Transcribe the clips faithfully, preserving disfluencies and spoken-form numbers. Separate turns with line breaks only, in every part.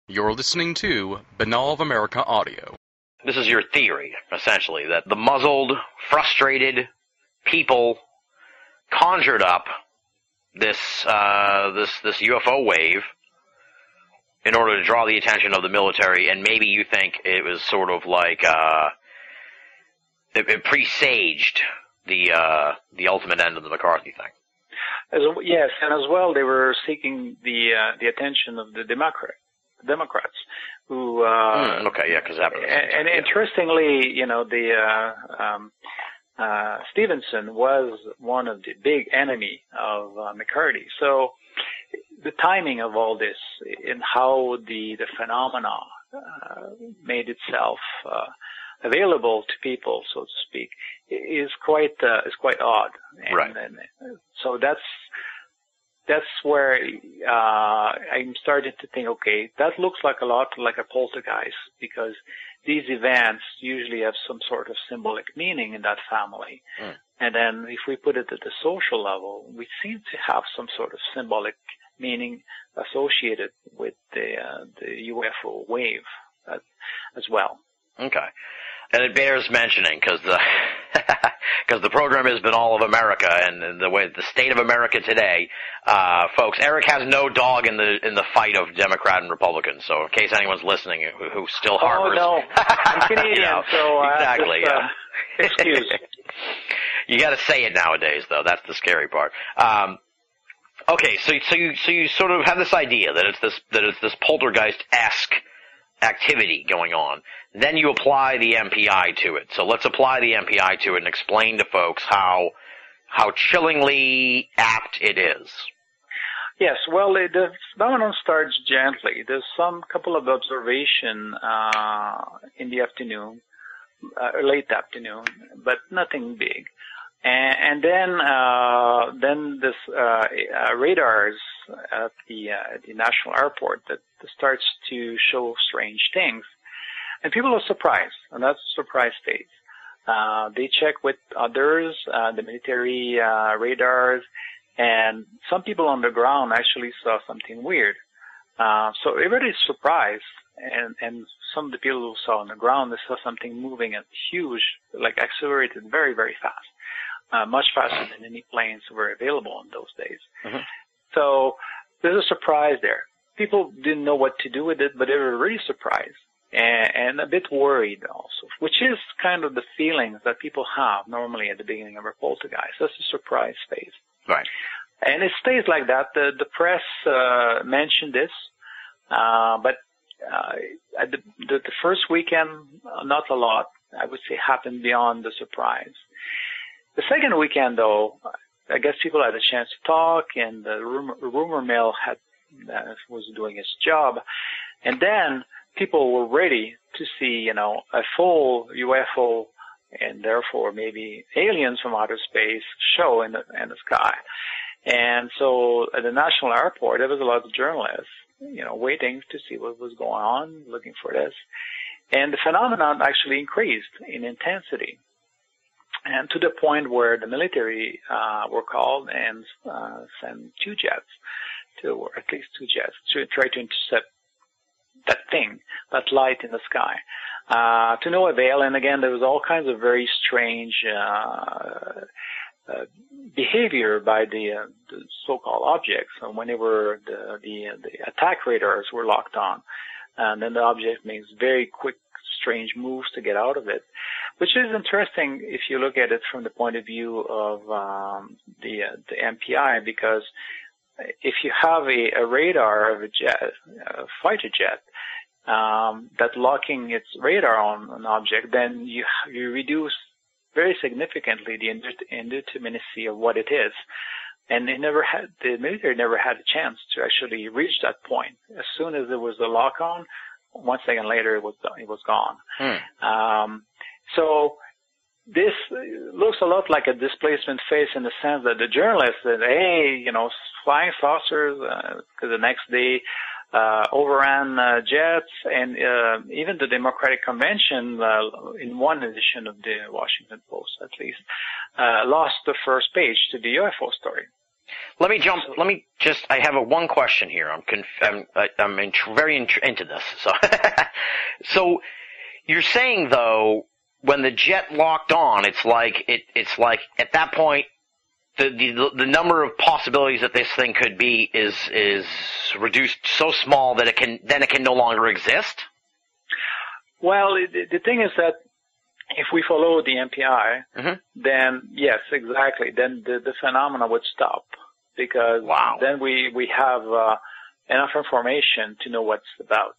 You're listening to Banal of America Audio.
This is your theory, essentially, that the muzzled, frustrated people conjured up this uh, this this U F O wave in order to draw the attention of the military, and maybe you think it was sort of like uh, it, it presaged the uh, the ultimate end of the McCarthy thing.
As, yes, and as well, they were seeking the uh, the attention of the Democrat, Democrats, who. Uh,
mm, okay, yeah, because that.
And, and interestingly, you know, the uh, um, uh, Stevenson was one of the big enemy of uh, McCarthy. So the timing of all this and how the the phenomena uh, made itself uh, available to people, so to speak, is quite uh, is quite odd. And,
right.
And so that's that's where uh, I'm starting to think. Okay, that looks like a lot like a poltergeist, because these events usually have some sort of symbolic meaning in that family.
Mm.
And then if we put it at the social level, we seem to have some sort of symbolic meaning associated with the uh, the U F O wave uh, as well.
Okay. And it bears mentioning, because the because the program has been all of America, and, and the way the state of America today, uh, folks. Eric has no dog in the in the fight of Democrat and Republican. So, in case anyone's listening who, who still harbors,
oh no, I'm Canadian,
you know,
so uh,
exactly,
just, uh,
yeah.
excuse.
You got to say it nowadays, though. That's the scary part. Um, okay, so so you so you sort of have this idea that it's this that it's this poltergeist-esque activity going on. Then you apply the M P I to it. So let's apply the M P I to it and explain to folks how how chillingly apt it is.
Yes, well, it, the phenomenon starts gently. There's some couple of observation uh, in the afternoon, uh, late afternoon, but nothing big. And, and then uh, then this uh, uh, radars at the uh, the national airport that starts to show strange things. And people are surprised, and that's a surprise phase. Uh, they check with others, uh, the military uh, radars, and some people on the ground actually saw something weird. Uh, so everybody's surprised, and, and some of the people who saw on the ground, they saw something moving at huge, like accelerated very, very fast, uh, much faster than any planes were available in those days.
Mm-hmm.
So there's a surprise there. People didn't know what to do with it, but they were really surprised. And a bit worried also, which is kind of the feelings that people have normally at the beginning of a poltergeist. That's the surprise phase.
Right.
And it stays like that. The, the press uh, mentioned this, uh, but uh, at the, the, the first weekend, not a lot, I would say, happened beyond the surprise. The second weekend, though, I guess people had a chance to talk, and the rumor, rumor mill had uh, was doing its job. And then people were ready to see, you know, a full U F O and therefore maybe aliens from outer space show in the, in the sky. And so at the national airport, there was a lot of journalists, you know, waiting to see what was going on, looking for this. And the phenomenon actually increased in intensity. And to the point where the military uh, were called and uh, sent two jets, to, or at least two jets, to try to intercept that thing, that light in the sky, uh, to no avail. And again, there was all kinds of very strange uh, uh, behavior by the, uh, the so-called objects. So whenever the, the the attack radars were locked on, and then the object makes very quick, strange moves to get out of it, which is interesting if you look at it from the point of view of um, the uh, the M P I, because if you have a, a radar of a jet, a fighter jet, um, that locking its radar on an object, then you you reduce very significantly the indeterminacy of what it is. And it never had, the military never had a chance to actually reach that point. As soon as there was a lock on, one second later it was it was gone.
Hmm.
Um, so this looks a lot like a displacement phase in the sense that the journalists said, hey, you know, flying saucers, because uh, the next day uh, overran uh, jets, and uh, even the Democratic Convention, uh, in one edition of the Washington Post at least, uh, lost the first page to the U F O story.
Let me jump. Let me just. I have a one question here. I'm conf, I'm, I'm in, very in, into this. So, so you're saying though, when the jet locked on, it's like it. It's like at that point, the the the number of possibilities that this thing could be is is reduced so small that it can then it can no longer exist.
Well, the, the thing is that if we follow the M P I,
mm-hmm.
then yes, exactly. Then the, the phenomena would stop. Because
wow.
then we, we have uh, enough information to know what it's about.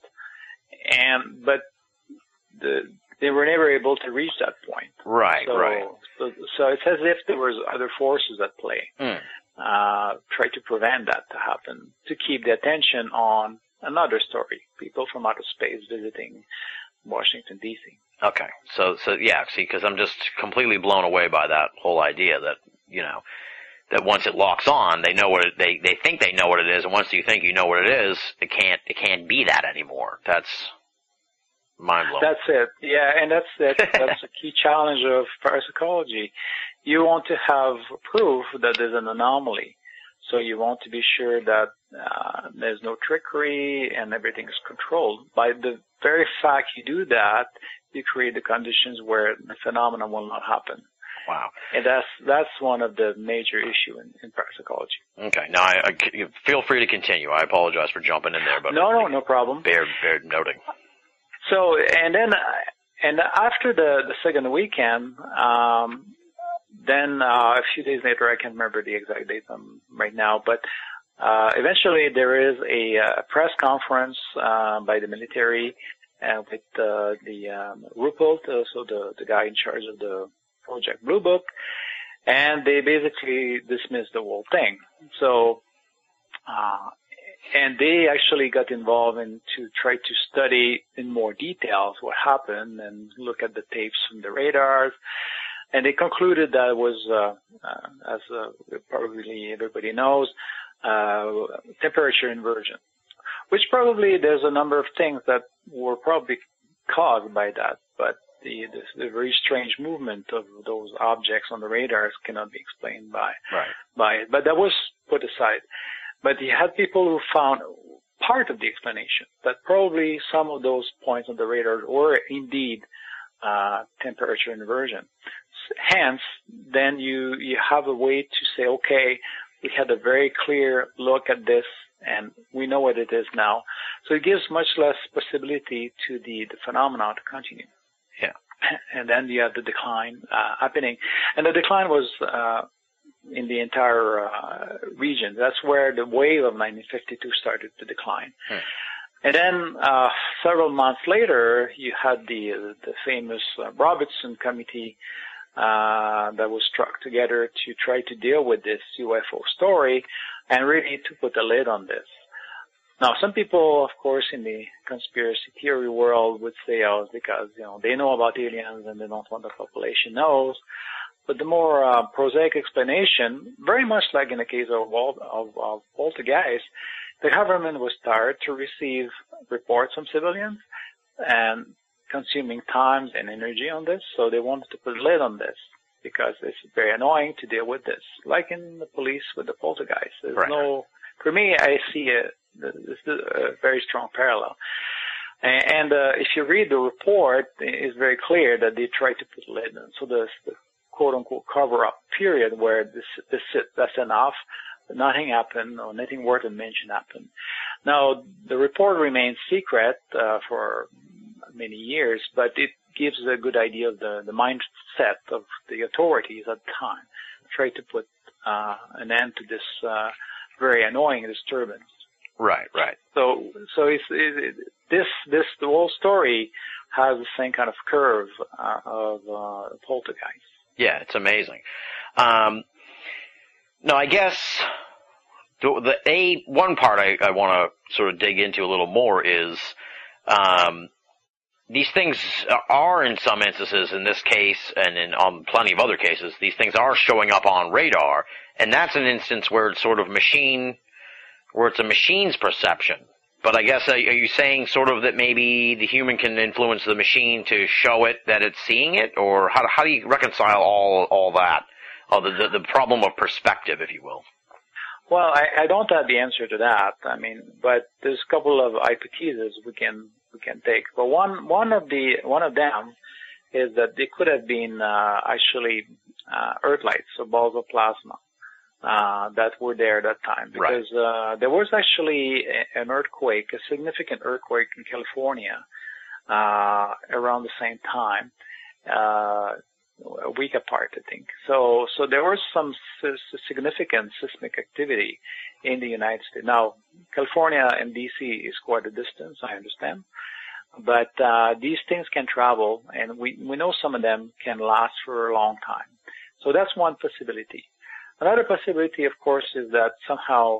And, but the, they were never able to reach that point.
Right,
so,
right.
So, so it's as if there was other forces at play.
Mm.
Uh, try to prevent that to happen, to keep the attention on another story, people from outer space visiting Washington, D C.
Okay. So, so yeah, see, because I'm just completely blown away by that whole idea that, you know, that once it locks on, they know what it, they, they think they know what it is, and once you think you know what it is, it can't, it can't be that anymore. That's mind blowing.
That's it. Yeah, and that's it. That's a key challenge of parapsychology. You want to have proof that there's an anomaly. So you want to be sure that uh, there's no trickery and everything is controlled. By the very fact you do that, you create the conditions where the phenomenon will not happen.
Wow.
And that's that's one of the major issues in, in parapsychology.
Okay. Now, I, I, feel free to continue. I apologize for jumping in there, but
no, no, no problem.
Bear, bear noting.
So, and then, and after the the second weekend, um, then uh, a few days later, I can't remember the exact date um, right now, but uh, eventually there is a, a press conference uh, by the military uh, with uh, the um, Ruppelt, uh, so the the guy in charge of the Project Blue Book, and they basically dismissed the whole thing. So, uh, and they actually got involved in to try to study in more details what happened and look at the tapes from the radars, and they concluded that it was, uh, uh, as uh, probably everybody knows, uh, temperature inversion, which probably there's a number of things that were probably caused by that, but The, the, the very strange movement of those objects on the radars cannot be explained by,
right.
by it. But that was put aside. But you had people who found part of the explanation, that probably some of those points on the radar were indeed uh, temperature inversion. Hence, then you, you have a way to say, okay, we had a very clear look at this, and we know what it is now. So it gives much less possibility to the, the phenomena to continue.
Yeah.
And then you have the decline uh, happening. And the decline was uh, in the entire uh, region. That's where the wave of nineteen fifty-two started to decline. Hmm. And then uh, several months later, you had the uh, the famous uh, Robertson Committee uh, that was struck together to try to deal with this U F O story and really to put a lid on this. Now, some people, of course, in the conspiracy theory world would say, oh, it's because, you know, they know about aliens and they don't want the population knows. But the more uh, prosaic explanation, very much like in the case of, of, of poltergeist, the government was tired to receive reports from civilians and consuming time and energy on this, so they wanted to put a lid on this because it's very annoying to deal with this, like in the police with the poltergeist. There's
right.
no, for me, I see a, this is a very strong parallel. And uh, if you read the report, it's very clear that they tried to put a lid on. So the, the quote-unquote cover-up period where this, this that's enough, nothing happened or nothing worth a mention happened. Now, the report remains secret uh, for many years, but it gives a good idea of the, the mindset of the authorities at the time. Try to put uh, an end to this uh, very annoying disturbance.
Right, right.
So, so it's, it, this, this, the whole story has the same kind of curve uh, of uh, poltergeist.
Yeah, it's amazing. Um, no, I guess the, the a one part I, I want to sort of dig into a little more is um, these things are, in some instances, in this case and in um, plenty of other cases, these things are showing up on radar, and that's an instance where it's sort of machine. Where it's a machine's perception. But I guess, are, are you saying sort of that maybe the human can influence the machine to show it that it's seeing it? Or how, how do you reconcile all all that? Oh, the, the, the problem of perspective, if you will.
Well, I, I don't have the answer to that. I mean, but there's a couple of hypotheses we can we can take. But one one of the one of them is that they could have been uh, actually uh, Earthlights, so balls of plasma uh, that were there at that time, because right. uh, there was actually an earthquake, a significant earthquake in California uh, around the same time. Uh, a week apart, I think. So, so there was some s- significant seismic activity in the United States. Now, California and D C is quite a distance, I understand, but uh, these things can travel, and we we know some of them can last for a long time. So that's one possibility. Another possibility, of course, is that somehow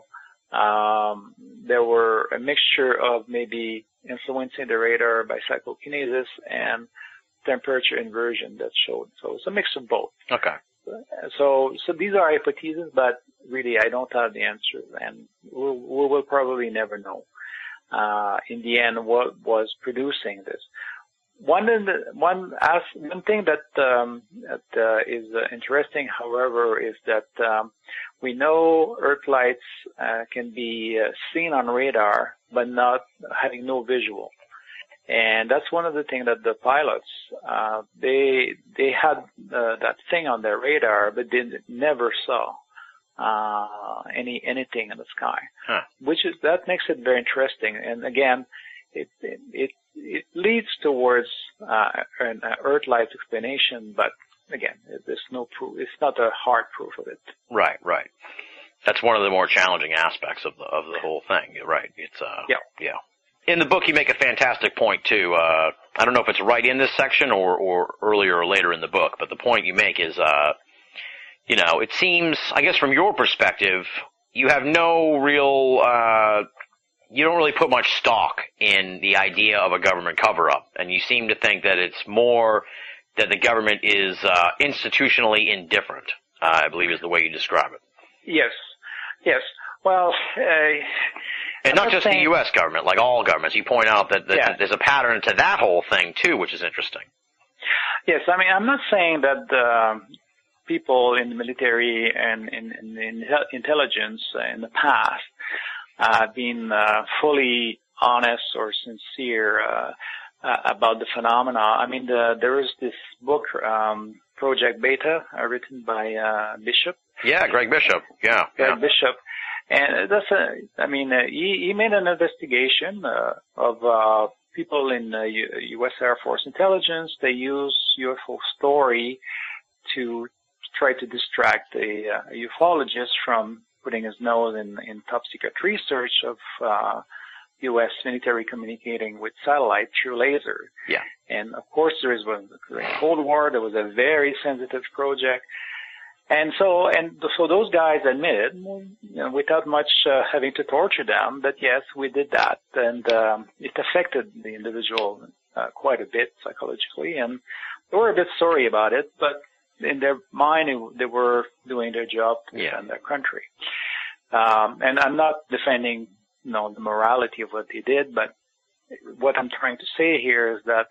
um, there were a mixture of maybe influencing the radar by cyclokinesis and temperature inversion that showed. So it's a mix of both.
Okay.
So, so these are hypotheses, but really I don't have the answer, and we'll, we will probably never know, uh, in the end what was producing this. One, in the, one, as, one thing that, um, that uh, is uh, interesting, however, is that um, we know Earthlights uh, can be uh, seen on radar, but not having no visual. And that's one of the things that the pilots, uh, they, they had uh, that thing on their radar, but they never saw, uh, any, anything in the sky.
Huh.
Which is, that makes it very interesting. And again, it, it, it, it leads towards, uh, an Earthlight explanation, but again, there's no proof, it's not a hard proof of it.
Right, right. That's one of the more challenging aspects of the, of the whole thing. You're right. It's, uh,
yeah.
yeah. In the book, you make a fantastic point, too. Uh, I don't know if it's right in this section or, or earlier or later in the book, but the point you make is, uh, you know, it seems, I guess from your perspective, you have no real, uh, you don't really put much stock in the idea of a government cover-up, and you seem to think that it's more that the government is uh, institutionally indifferent, uh, I believe is the way you describe it.
Yes, yes. Well, uh,
and not just saying, the U S government, like all governments. You point out that, that,
yeah.
that there's a pattern to that whole thing, too, which is interesting.
Yes, I mean, I'm not saying that uh, people in the military and in, in, in intelligence in the past have uh, been uh, fully honest or sincere uh, uh, about the phenomena. I mean, the, there is this book, um, Project Beta, uh, written by uh, Bishop.
Yeah, Greg Bishop. Yeah,
Greg
yeah.
Bishop. And that's a, I mean, uh, he, he made an investigation uh, of uh, people in uh, U S Air Force intelligence. They use U F O story to try to distract a, uh, a ufologist from putting his nose in, in top secret research of uh, U S military communicating with satellite through laser.
Yeah.
And of course, there is during the Cold War, there was a very sensitive project. And so, and so those guys admitted, you know, without much uh, having to torture them, that yes, we did that, and um, it affected the individual uh, quite a bit psychologically, and they were a bit sorry about it, but in their mind, it, they were doing their job to
yeah.
defend their country. Um, and I'm not defending, you know, the morality of what they did, but what I'm trying to say here is that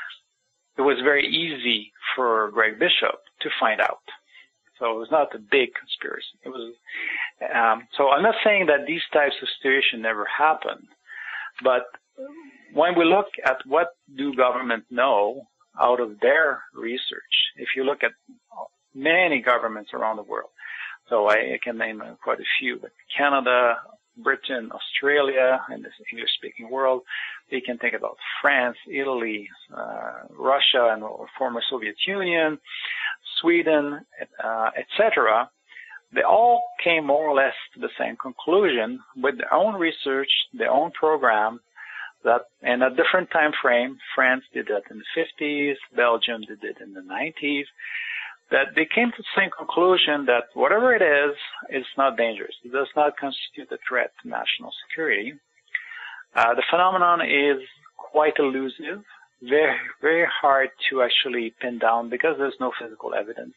it was very easy for Greg Bishop to find out. So it was not a big conspiracy. It was, um, so I'm not saying that these types of situations never happened, but when we look at what do governments know out of their research, if you look at many governments around the world, so I, I can name quite a few, but Canada, Britain, Australia, and this English-speaking world, we can think about France, Italy, uh, Russia, and former Soviet Union, Sweden, uh, et cetera. They all came more or less to the same conclusion with their own research, their own program, that, and a different time frame. France did that in the fifties, Belgium did it in the nineties, that they came to the same conclusion that whatever it is, it's not dangerous. It does not constitute a threat to national security. Uh, the phenomenon is quite elusive, very, very hard to actually pin down because there's no physical evidence.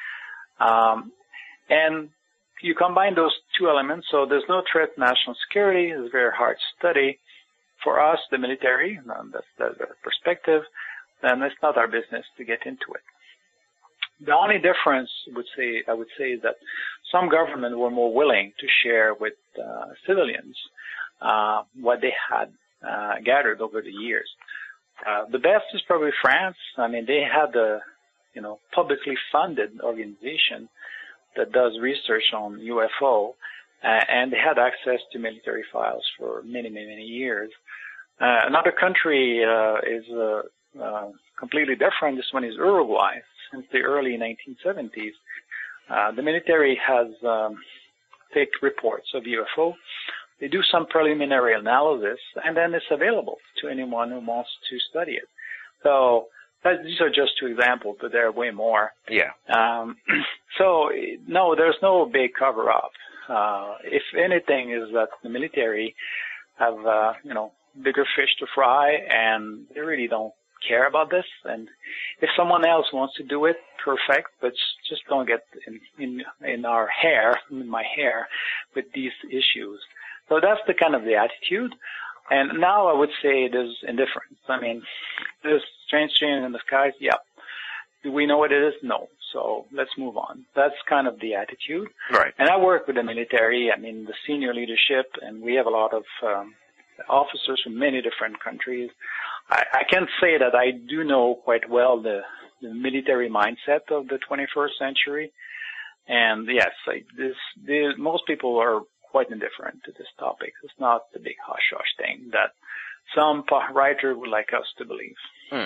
Um, and you combine those two elements, so there's no threat to national security, it's very hard to study. For us, the military, and that's, that's our perspective, then it's not our business to get into it. The only difference would say, I would say is that some governments were more willing to share with uh, civilians uh, what they had uh, gathered over the years. Uh, the best is probably France. I mean, they had a, you know, publicly funded organization that does research on U F O, uh, and they had access to military files for many, many, many years. Uh, another country uh, is uh, uh, completely different. This one is Uruguay. Since the early nineteen seventies, uh, the military has um, take reports of U F O. They do some preliminary analysis, and then it's available to anyone who wants to study it. So that, these are just two examples, but there are way more.
Yeah.
Um, so no, there's no big cover-up. Uh, if anything, is that the military have uh, you know bigger fish to fry, and they really don't care about this. And if someone else wants to do it, perfect, but just don't get in in, in our hair, in my hair, with these issues. So that's the kind of the attitude. And now I would say there's indifference. I mean, there's strange change in the skies. Yeah. Do we know what it is? No. So let's move on. That's kind of the attitude.
Right.
And I work with the military, I mean, the senior leadership, and we have a lot of um, officers from many different countries. I, I can't say that I do know quite well the, the military mindset of the twenty-first century. And yes, I, this, this, most people are quite indifferent to this topic. It's not the big hush-hush thing that some writer would like us to believe.
Hmm.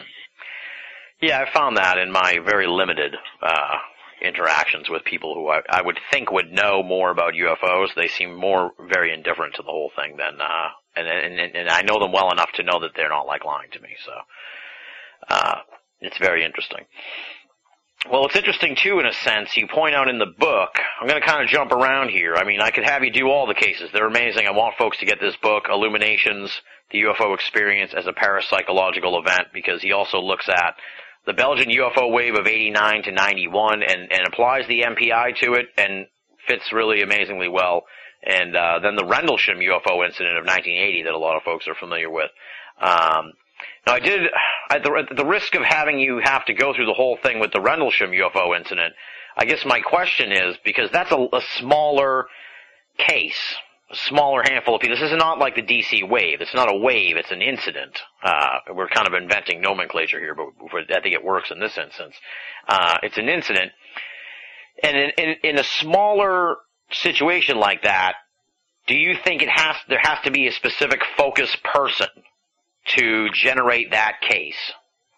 Yeah, I found that in my very limited uh, interactions with people who I, I would think would know more about U F Os. They seem more very indifferent to the whole thing than, uh, and, and, and I know them well enough to know that they're not like lying to me. So uh, it's very interesting. Well, it's interesting, too, in a sense. You point out in the book, I'm going to kind of jump around here. I mean, I could have you do all the cases. They're amazing. I want folks to get this book, Illuminations, the U F O Experience as a Parapsychological Event, because he also looks at the Belgian U F O wave of eighty-nine to ninety-one and, and applies the M P I to it and fits really amazingly well. And uh, then the Rendlesham U F O incident of nineteen eighty that a lot of folks are familiar with. Um Now, I did, at the, at the risk of having you have to go through the whole thing with the Rendlesham U F O incident, I guess my question is, because that's a, a smaller case, a smaller handful of people. This is not like the D C wave. It's not a wave. It's an incident. Uh, we're kind of inventing nomenclature here, but I think it works in this instance. Uh, it's an incident. And in, in, in a smaller situation like that, do you think it has, there has to be a specific focus person to generate that case?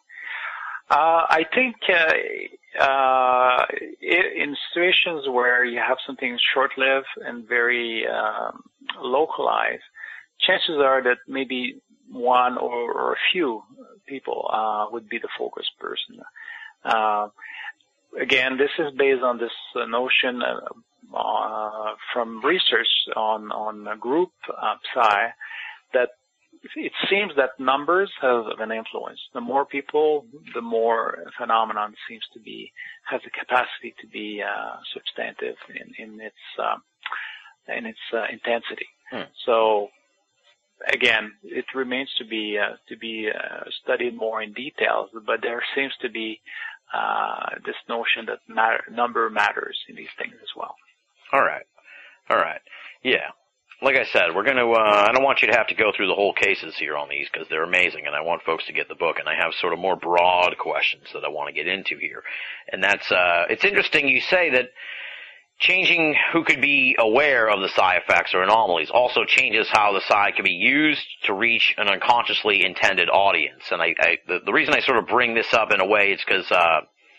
Uh, I think uh, uh, in situations where you have something short-lived and very um, localized, chances are that maybe one or, or a few people uh, would be the focus person. Uh, again, this is based on this uh, notion uh, uh, from research on on a group uh, psi that it seems that numbers have an influence. The more people, the more phenomenon seems to be, has the capacity to be uh, substantive in, in its uh, in its uh, intensity. Hmm. So again, it remains to be uh, to be uh, studied more in details. But there seems to be uh, this notion that matter, number matters in these things as well.
All right, all right, yeah. Like I said, we're going to, uh, I don't want you to have to go through the whole cases here on these because they're amazing and I want folks to get the book and I have sort of more broad questions that I want to get into here. And that's, uh, it's interesting you say that changing who could be aware of the psi effects or anomalies also changes how the psi can be used to reach an unconsciously intended audience. And I, I the, the reason I sort of bring this up in a way is because, uh,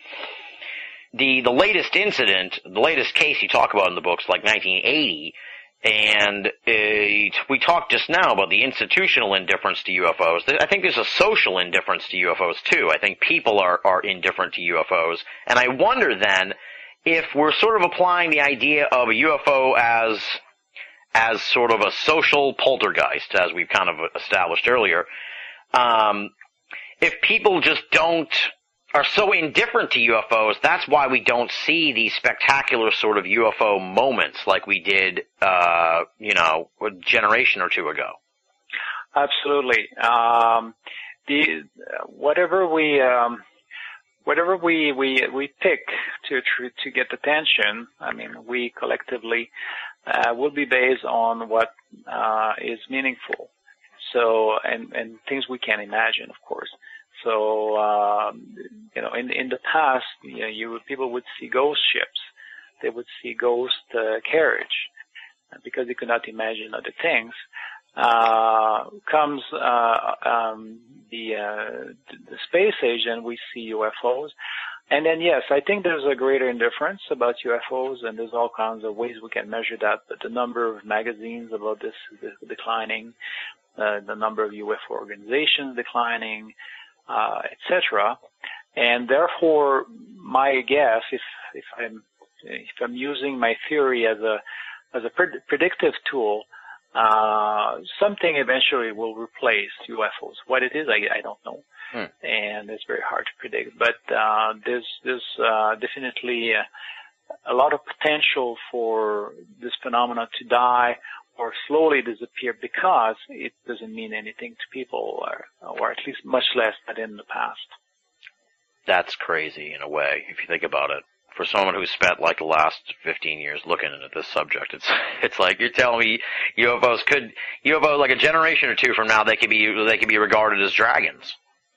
the, the latest incident, the latest case you talk about in the books, like nineteen eighty, and uh, we talked just now about the institutional indifference to U F Os. I think there's a social indifference to U F Os, too. I think people are, are indifferent to U F Os. And I wonder, then, if we're sort of applying the idea of a U F O as as sort of a social poltergeist, as we've kind of established earlier, um, if people just don't are so indifferent to U F Os, that's why we don't see these spectacular sort of U F O moments like we did, uh, you know, a generation or two ago.
Absolutely. Um, the whatever we um, whatever we, we, we pick to, to get attention, I mean, we collectively, uh, will be based on what, uh, is meaningful. So, and, and things we can imagine, of course. So, um, you know, in, in the past, you know, you, people would see ghost ships. They would see ghost, uh, carriage because they could not imagine other things. Uh, comes, uh, um, the, uh, the space age and we see U F Os. And then, yes, I think there's a greater indifference about U F Os, and there's all kinds of ways we can measure that, but the number of magazines about this is declining, uh, the number of U F O organizations declining, uh, et cetera. And therefore, my guess, if, if I'm, if I'm using my theory as a, as a pred- predictive tool, Uh, something eventually will replace U F Os. What it is, I, I don't know. Hmm. And it's very hard to predict. But, uh, there's, there's, uh, definitely a, a lot of potential for this phenomenon to die or slowly disappear because it doesn't mean anything to people, or, or at least much less than in the past.
That's crazy in a way, if you think about it. For someone who's spent like the last fifteen years looking at this subject, it's it's like you're telling me U F Os could U F Os like a generation or two from now they could be they could be regarded as dragons.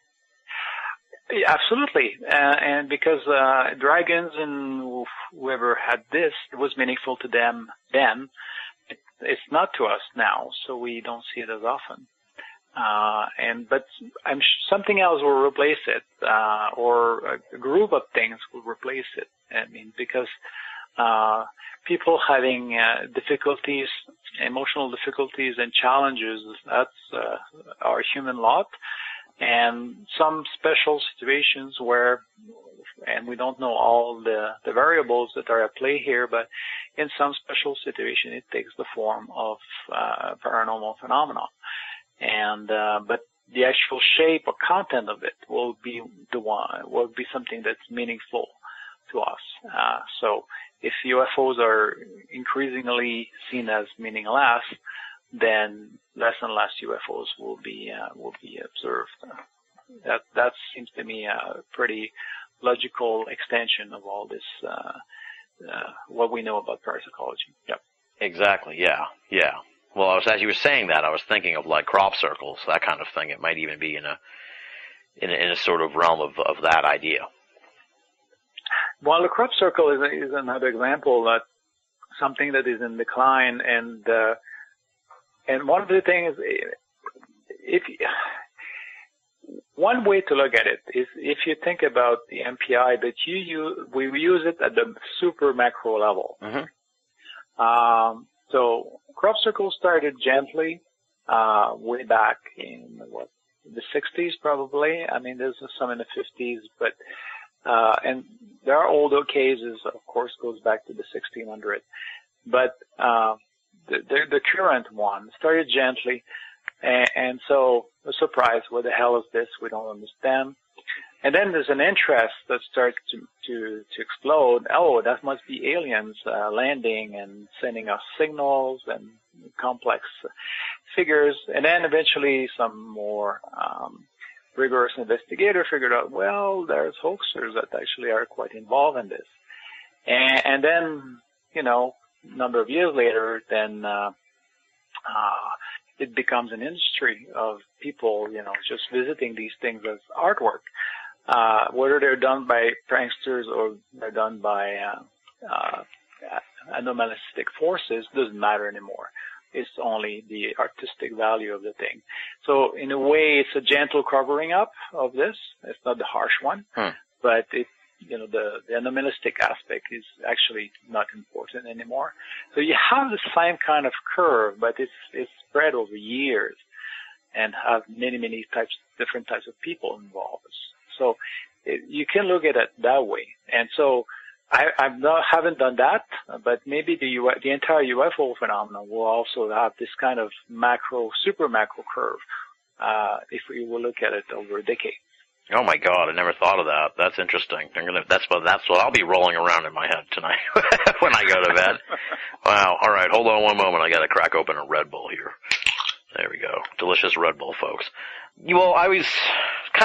Yeah, absolutely, uh, and because uh, dragons and whoever had this, it was meaningful to them then. It, it's not to us now, so we don't see it as often. Uh, and, but I'm, something else will replace it, uh, or a group of things will replace it. I mean, because, uh, people having, uh, difficulties, emotional difficulties and challenges, that's, uh, our human lot. And some special situations where, and we don't know all the, the variables that are at play here, but in some special situation, it takes the form of, uh, paranormal phenomena. And, uh, but the actual shape or content of it will be the one, will be something that's meaningful to us. Uh, so if U F Os are increasingly seen as meaningless, then less and less U F Os will be, uh, will be observed. That, that seems to me a pretty logical extension of all this, uh, uh, what we know about parapsychology. Yep.
Exactly. Yeah. Yeah. Well, I was, as you were saying that, I was thinking of like crop circles, that kind of thing. It might even be in a, in a, in a sort of realm of, of that idea.
Well, the crop circle is, is another example that something that is in decline, and uh, and one of the things, if one way to look at it is if you think about the M P I, that you use, we use it at the super macro level. Mm-hmm. Um, so crop circles started gently uh, way back in what the sixties, probably. I mean, there's some in the fifties, but uh, and there are older cases. Of course, goes back to the sixteen hundred, but uh, the, the the current one started gently, and, and so a surprise. What the hell is this? We don't understand. And then there's an interest that starts to, to, to explode. Oh, that must be aliens uh, landing and sending us signals and complex figures. And then eventually some more um, rigorous investigator figured out, well, there's hoaxers that actually are quite involved in this. And, and then, you know, a number of years later, then uh, uh, it becomes an industry of people, you know, just visiting these things as artwork. Uh, whether they're done by pranksters or they're done by uh, uh, anomalistic forces doesn't matter anymore. It's only the artistic value of the thing. So in a way, it's a gentle covering up of this. It's not the harsh one, hmm. but it, you know, the, the anomalistic aspect is actually not important anymore. So you have the same kind of curve, but it's it's spread over years and have many many types, different types of people involved. So it, you can look at it that way. And so I I've not, haven't done that, but maybe the U, the entire U F O phenomenon will also have this kind of macro, super macro curve, uh, if we will look at it over a decade.
Oh my God, I never thought of that. That's interesting. I'm gonna, that's what, that's what I'll be rolling around in my head tonight when I go to bed. Wow. All right. Hold on one moment. I gotta crack open a Red Bull here. There we go. Delicious Red Bull, folks. Well, I was kind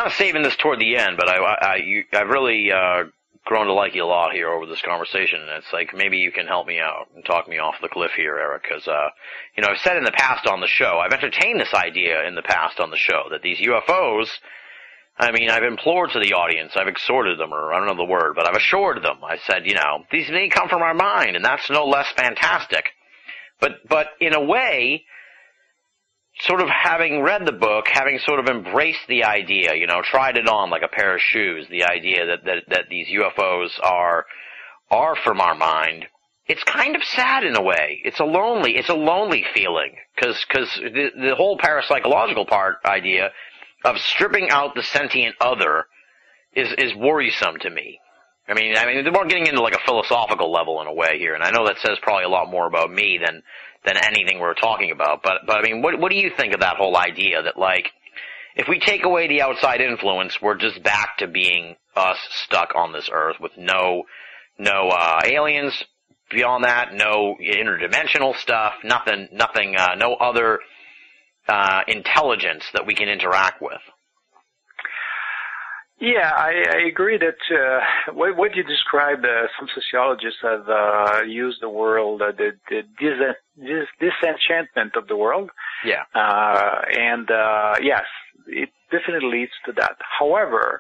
kind of saving this toward the end, but I, I, you, I've really uh, grown to like you a lot here over this conversation, and it's like maybe you can help me out and talk me off the cliff here, Eric, because, uh, you know, I've said in the past on the show, I've entertained this idea in the past on the show, that these U F Os, I mean, I've implored to the audience, I've exhorted them, or I don't know the word, but I've assured them. I said, you know, these may come from our mind, and that's no less fantastic. But, but in a way, sort of having read the book, having sort of embraced the idea, you know, tried it on like a pair of shoes, the idea that, that, that these U F Os are, are from our mind, it's kind of sad in a way. It's a lonely, it's a lonely feeling, cause, cause the, the whole parapsychological part idea of stripping out the sentient other is, is worrisome to me. I mean, I mean, we're getting into like a philosophical level in a way here, and I know that says probably a lot more about me than, than anything we're talking about, but, but I mean, what, what do you think of that whole idea that, like, if we take away the outside influence, we're just back to being us stuck on this earth with no, no, uh, aliens beyond that, no interdimensional stuff, nothing, nothing, uh, no other, uh, intelligence that we can interact with?
Yeah, I, I agree that uh, what, what you described, uh, some sociologists have uh, used the world, uh, the, the dis- dis- disenchantment of the world.
Yeah.
Uh, and uh, yes, it definitely leads to that. However,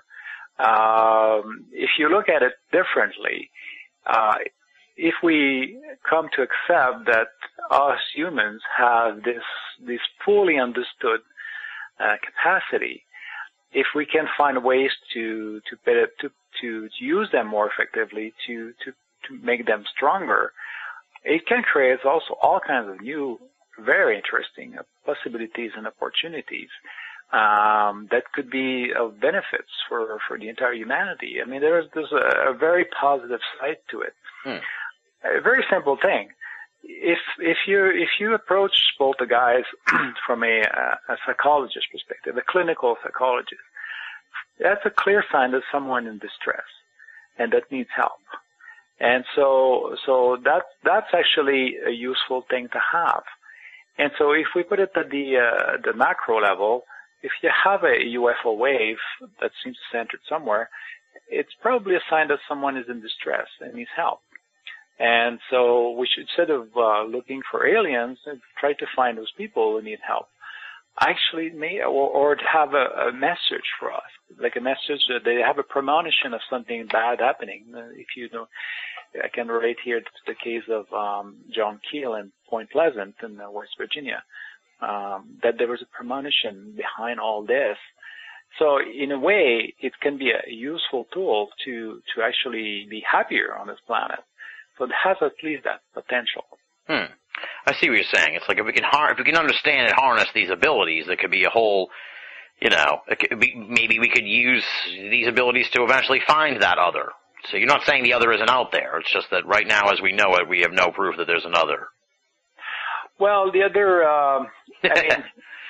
um, if you look at it differently, uh, if we come to accept that us humans have this this fully understood uh, capacity, if we can find ways to to better, to to use them more effectively, to to to make them stronger, it can create also all kinds of new, very interesting possibilities and opportunities um, that could be of benefits for for the entire humanity. I mean, there's there's a, a very positive side to it.
Hmm.
A very simple thing. If if you if you approach poltergeist from a, a psychologist perspective, a clinical psychologist, that's a clear sign that someone in distress and that needs help. And so so that's that's actually a useful thing to have. And so if we put it at the uh, the macro level, if you have a U F O wave that seems centered somewhere, it's probably a sign that someone is in distress and needs help. And so we should, instead of uh, looking for aliens, try to find those people who need help. Actually, may or, or have a, a message for us, like a message that they have a premonition of something bad happening. Uh, if you know, I can relate here to the case of um, John Keel in Point Pleasant in uh, West Virginia, um, that there was a premonition behind all this. So in a way, it can be a useful tool to to actually be happier on this planet. So it has at least that potential.
Hmm. I see what you're saying. It's like if we can har- if we can understand and harness these abilities, there could be a whole, you know, it could be, maybe we could use these abilities to eventually find that other. So you're not saying the other isn't out there. It's just that right now, as we know it, we have no proof that there's another.
Well, the other, uh, I mean,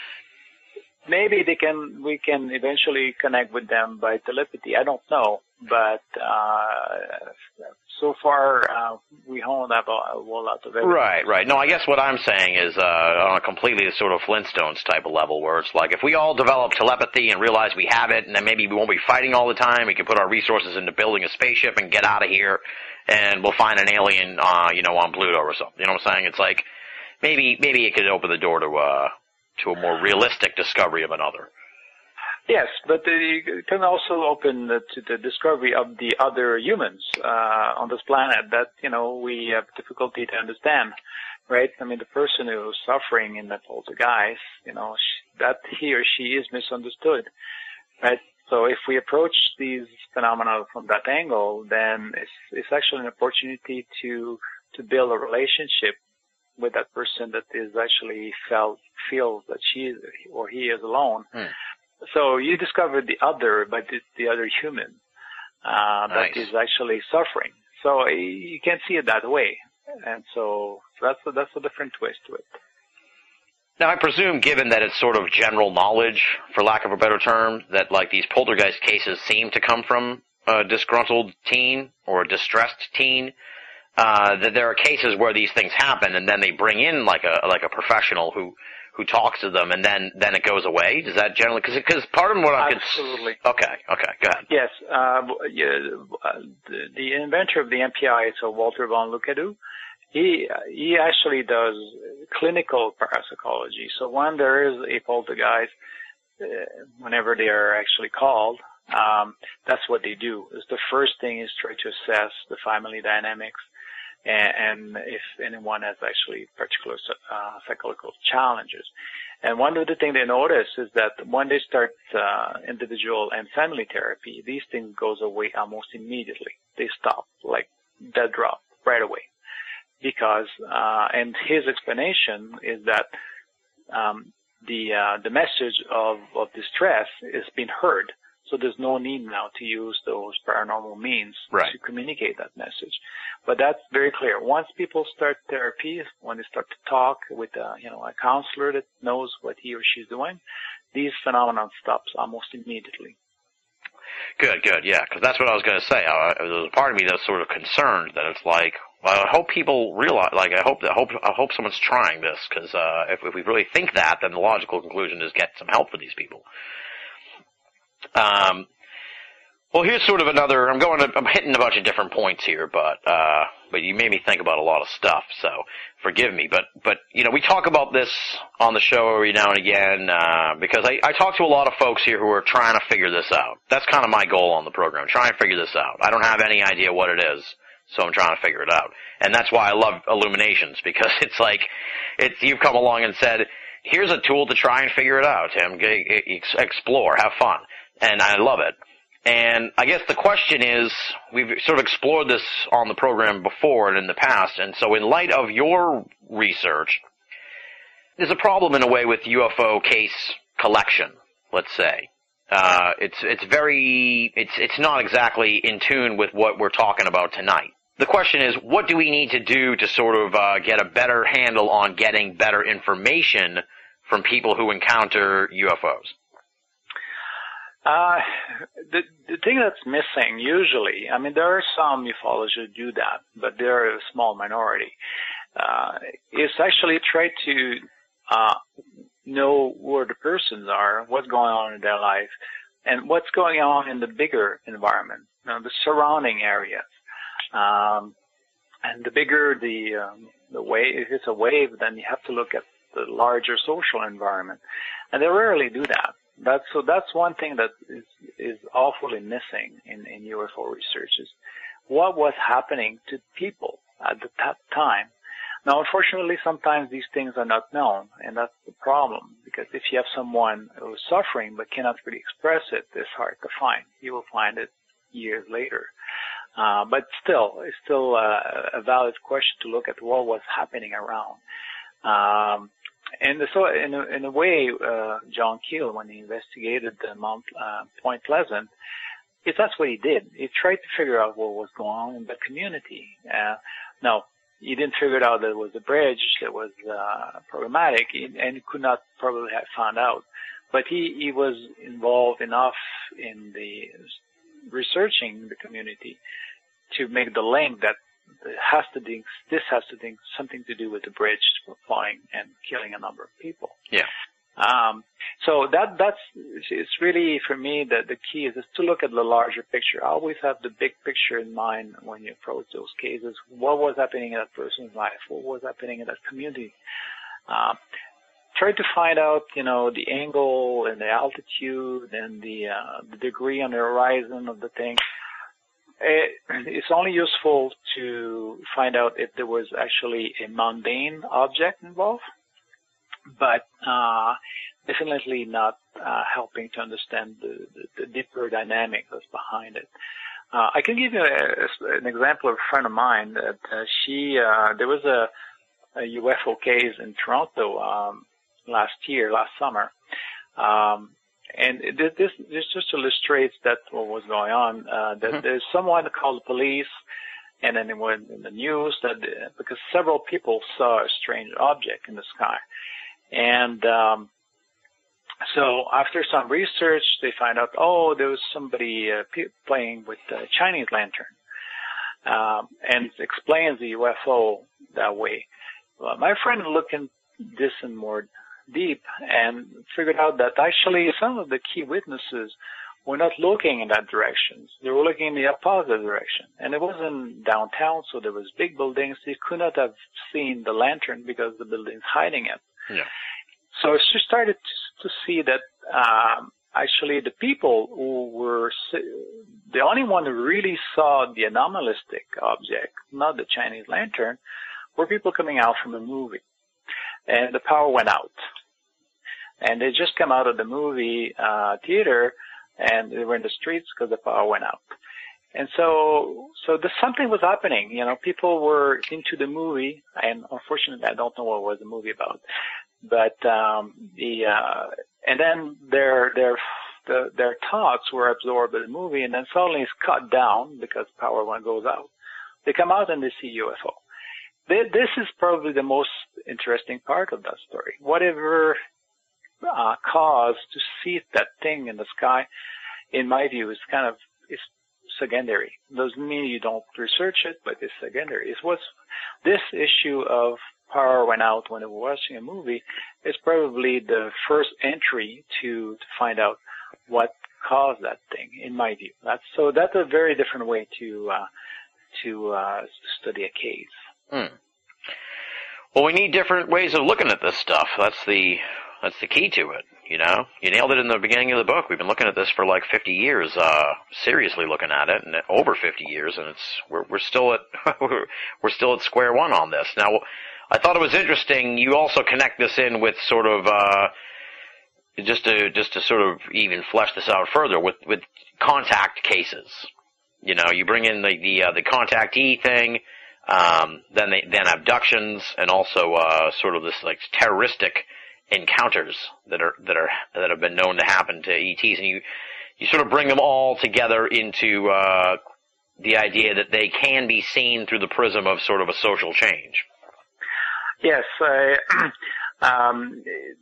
maybe they can. We can eventually connect with them by telepathy. I don't know, but uh, so far uh, we don't have a, a whole lot of evidence.
Right, right. No, I guess what I'm saying is uh, on a completely sort of Flintstones type of level, where it's like if we all develop telepathy and realize we have it, and then maybe we won't be fighting all the time. We can put our resources into building a spaceship and get out of here, and we'll find an alien, uh, you know, on Pluto or something. You know what I'm saying? It's like maybe maybe it could open the door to uh, to a more realistic discovery of another.
Yes, but it can also open to the discovery of the other humans uh, on this planet that, you know, we have difficulty to understand, right? I mean, the person who's suffering in that poltergeist, you know, that he or she is misunderstood, right? So if we approach these phenomena from that angle, then it's, it's actually an opportunity to to build a relationship with that person that is actually felt feels that she is, or he is alone. Mm. So you discovered the other, but it's the other human uh,
nice.
that is actually suffering. So you can't see it that way, and so, so that's a, that's a different twist to it.
Now, I presume, given that it's sort of general knowledge, for lack of a better term, that like these poltergeist cases seem to come from a disgruntled teen or a distressed teen, uh, that there are cases where these things happen, and then they bring in like a like a professional who who talks to them, and then, then it goes away? Does that generally, because because part of what I'm
Absolutely.
Okay, okay, go ahead.
Yes, uh, yeah, uh, the, the inventor of the M P I, so Walter von Lukadu, he he actually does clinical parapsychology. So when there is a poltergeist, uh, whenever they are actually called, um, that's what they do. Is the first thing is try to assess the family dynamics, and, and if anyone has actually particular uh, psychological challenges. And one of the things they notice is that when they start uh, individual and family therapy, these things goes away almost immediately. They stop, like dead drop, right away. Because, uh, and his explanation is that um, the uh, the message of, of distress is being heard. So there's no need now to use those paranormal means
right.
to communicate that message. But that's very clear. Once people start therapy, when they start to talk with a, you know, a counselor that knows what he or she's doing, these phenomena stops almost immediately.
Good, good, yeah, because that's what I was going to say. I, there was a part of me that's sort of concerned that it's like, well, I hope people realize, like, I hope, I hope, I hope someone's trying this, because uh, if, if we really think that, then the logical conclusion is get some help for these people. Um, well, here's sort of another. I'm going. To, I'm hitting a bunch of different points here, but uh, but you made me think about a lot of stuff. So forgive me. But but you know, we talk about this on the show every now and again uh, because I, I talk to a lot of folks here who are trying to figure this out. That's kind of my goal on the program. Try and figure this out. I don't have any idea what it is, so I'm trying to figure it out. And that's why I love Illuminations, because it's like it's you've come along and said, here's a tool to try and figure it out, Tim. Explore, have fun. And I love it. And I guess the question is, we've sort of explored this on the program before and in the past, and so in light of your research, there's a problem in a way with U F O case collection, let's say. Uh, it's, it's very, it's, it's not exactly in tune with what we're talking about tonight. The question is, what do we need to do to sort of uh, get a better handle on getting better information from people who encounter U F Os?
Uh, the the thing that's missing usually, I mean, there are some ufologists who do that, but they're a small minority. Uh, is actually try to uh, know where the persons are, what's going on in their life, and what's going on in the bigger environment, you know, the surrounding areas. Um, and the bigger the um, the wave, if it's a wave, then you have to look at the larger social environment, and they rarely do that. That's so. That's one thing that is is awfully missing in, in U F O research is what was happening to people at the that time. Now, unfortunately, sometimes these things are not known, and that's the problem. Because if you have someone who is suffering but cannot really express it, it's hard to find. You will find it years later. Uh, but still, it's still a, a valid question to look at what was happening around. Um, And so, in a, in a way, uh, John Keel, when he investigated the Mount uh, Point Pleasant, it, that's what he did. He tried to figure out what was going on in the community. Uh, now, he didn't figure out that it was a bridge that was uh, problematic, and he could not probably have found out. But he, he was involved enough in the researching the community to make the link that it has to think, this has to think something to do with the bridge falling and killing a number of people.
Yeah.
Um, so that that's it's really for me that the key is, is to look at the larger picture. I always have the big picture in mind when you approach those cases. What was happening in that person's life? What was happening in that community? Uh, try to find out, you know, the angle and the altitude and the uh, the degree on the horizon of the thing. It's only useful to find out if there was actually a mundane object involved, but uh, definitely not uh, helping to understand the, the, the deeper dynamic that's behind it. Uh, I can give you a, an example of a friend of mine that uh, she, uh, there was a, a U F O case in Toronto um, last year, last summer. Um, And this, this, this just illustrates that what was going on, uh, that mm-hmm. there's someone that called the police, and then it went in the news that, uh, because several people saw a strange object in the sky. And, um, so after some research, they find out, oh, there was somebody uh, p- playing with a Chinese lantern. Um, and it explains the U F O that way. Well, my friend looked into this in more deep and figured out that actually some of the key witnesses were not looking in that direction. They were looking in the opposite direction. And it wasn't downtown, so there was big buildings. You could not have seen the lantern because the building's hiding it.
Yeah.
So she started to, to see that um, actually the people who were, the only one who really saw the anomalistic object, not the Chinese lantern, were people coming out from a movie. And the power went out. And they just come out of the movie uh, theater, and they were in the streets because the power went out. And so, so the, something was happening. You know, people were into the movie, and unfortunately, I don't know what was the movie about. But um, the uh, and then their their the, their thoughts were absorbed by the movie, and then suddenly it's cut down because power one goes out. They come out and they see U F O. They, this is probably the most interesting part of that story. Whatever uh, caused to see that thing in the sky, in my view, is kind of is secondary. Doesn't mean you don't research it, but it's secondary. It was this issue of power went out when we were watching a movie is probably the first entry to, to find out what caused that thing, in my view. That's so that's a very different way to uh, to uh, study a case.
Hmm. Well, we need different ways of looking at this stuff. That's the that's the key to it. You know, you nailed it in the beginning of the book. We've been looking at this for like fifty years, uh, seriously looking at it, and over fifty years, and it's we're we're still at we're still at square one on this. Now, I thought it was interesting. You also connect this in with sort of uh, just to just to sort of even flesh this out further with with contact cases. You know, you bring in the the uh, the contactee thing. Um, then they, then abductions, and also uh, sort of this like terroristic encounters that are that are that have been known to happen to E Ts, and you you sort of bring them all together into uh, the idea that they can be seen through the prism of sort of a social change.
Yes, I, um,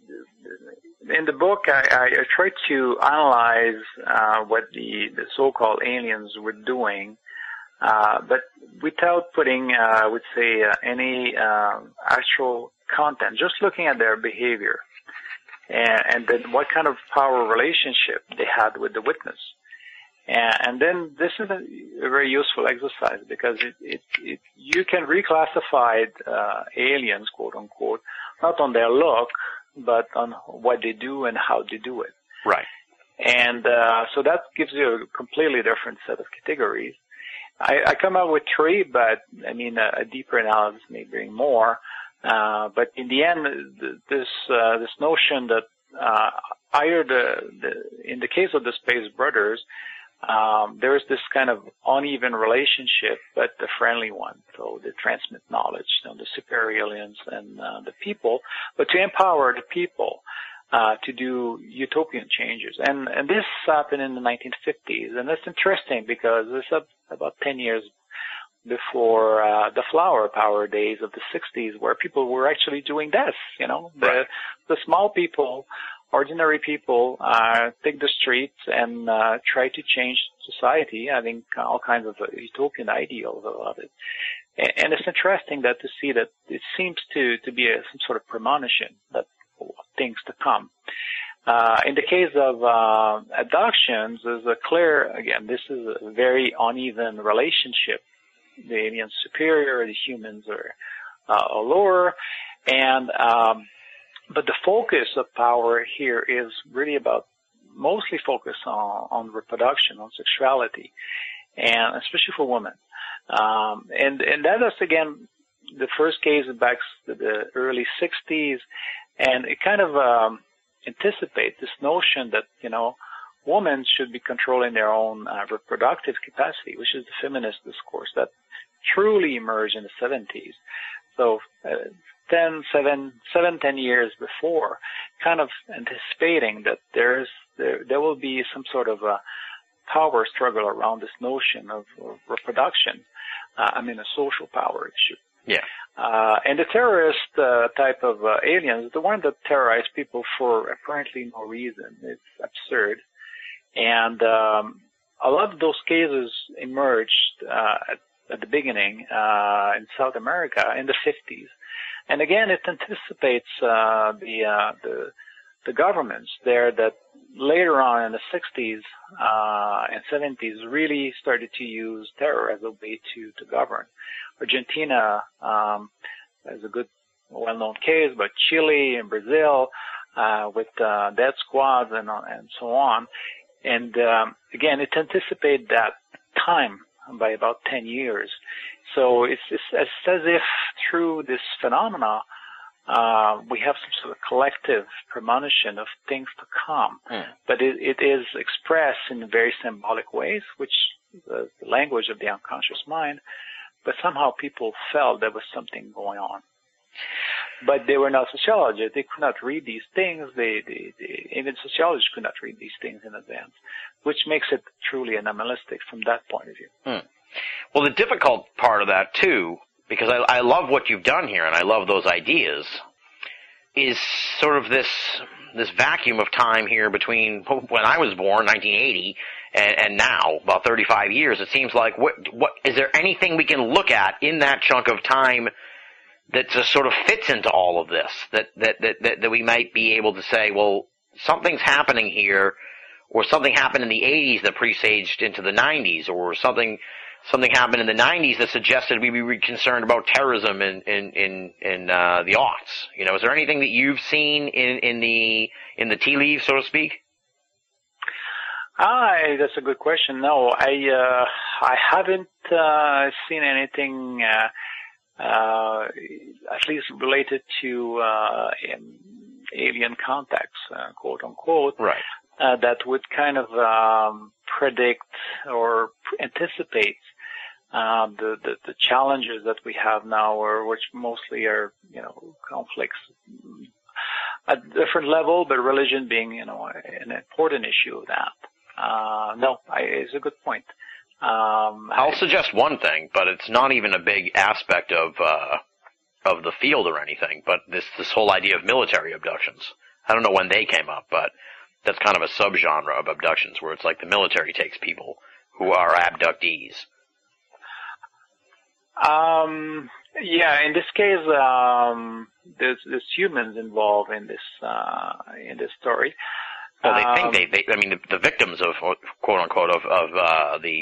in the book I, I tried to analyze uh, what the, the so-called aliens were doing. Uh, but without putting, uh, I would say, uh, any uh, actual content, just looking at their behavior and, and then what kind of power relationship they had with the witness. And, and then this is a, a very useful exercise because it, it, it you can reclassify uh, aliens, quote unquote, not on their look, but on what they do and how they do it.
Right.
And uh, so that gives you a completely different set of categories. I, I come up with three, but I mean a, a deeper analysis may bring more. Uh, but in the end, this uh, this notion that uh, either the, the in the case of the Space Brothers, um, there is this kind of uneven relationship, but a friendly one. So they transmit knowledge, you know, the superior aliens and uh, the people, but to empower the people. Uh, to do utopian changes. And, and this happened in the nineteen fifties. And that's interesting because it's about ten years before uh, the flower power days of the sixties where people were actually doing this, you know. The,
right.
the small people, ordinary people, uh, take the streets and uh, try to change society, having all kinds of utopian ideals about it. And, and it's interesting that to see that it seems to, to be a, some sort of premonition that things to come. Uh, in the case of uh, abductions, there's a clear, again, this is a very uneven relationship. The aliens superior, the humans are uh, lower, and um, but the focus of power here is really about mostly focused on, on reproduction, on sexuality, and especially for women. Um, and and that is again the first case back to the early sixties. And it kind of um, anticipates this notion that, you know, women should be controlling their own uh, reproductive capacity, which is the feminist discourse that truly emerged in the seventies. So uh, ten, seven, seven, ten years before, kind of anticipating that there's there, there will be some sort of a power struggle around this notion of, of reproduction. Uh, I mean, a social power issue.
Yeah.
Uh, and the terrorist uh, type of uh, aliens, the one that terrorize people for apparently no reason, it's absurd. And um, a lot of those cases emerged uh, at, at the beginning uh, in South America in the fifties. And again, it anticipates uh, the, uh, the the governments there that later on in the sixties uh, and seventies really started to use terror as a way to, to govern. Argentina um, is a good, well-known case, but Chile and Brazil uh, with uh, death squads and, and so on. And um, again, it anticipated that time by about ten years. So it's, it's, it's as if through this phenomena, Uh, we have some sort of collective premonition of things to come, mm. but it, it is expressed in very symbolic ways, which is the language of the unconscious mind, but somehow people felt there was something going on. But they were not sociologists. They could not read these things. They, they, they, even sociologists could not read these things in advance, which makes it truly animalistic from that point of view.
Mm. Well, the difficult part of that, too, because I, I love what you've done here, and I love those ideas, is sort of this this vacuum of time here between when I was born, nineteen eighty, and, and now, about thirty-five years. It seems like, what, what is there anything we can look at in that chunk of time that just sort of fits into all of this, that, that, that, that, that we might be able to say, well, something's happening here, or something happened in the eighties that presaged into the nineties, or something... Something happened in the nineties that suggested we be concerned about terrorism in in in, in uh, the aughts. You know, is there anything that you've seen in, in the in the tea leaves, so to speak?
Ah, that's a good question. No, I uh, I haven't uh, seen anything, uh, uh, at least related to uh, alien contacts, uh, quote unquote.
Right.
Uh, that would kind of um, predict or anticipate uh, the, the the challenges that we have now, or which mostly are, you know, conflicts at a different level, but religion being, you know, an important issue of that. Uh, no, I, it's a good point. Um,
I'll I, suggest one thing, but it's not even a big aspect of uh, of the field or anything. But this this whole idea of military abductions. I don't know when they came up, but that's kind of a subgenre of abductions where it's like the military takes people who are abductees.
Um, yeah, in this case, um, there's, there's humans involved in this, uh, in this story.
Well, they
um,
think they, they, I mean, the, the victims of, quote unquote, of, of, uh, the,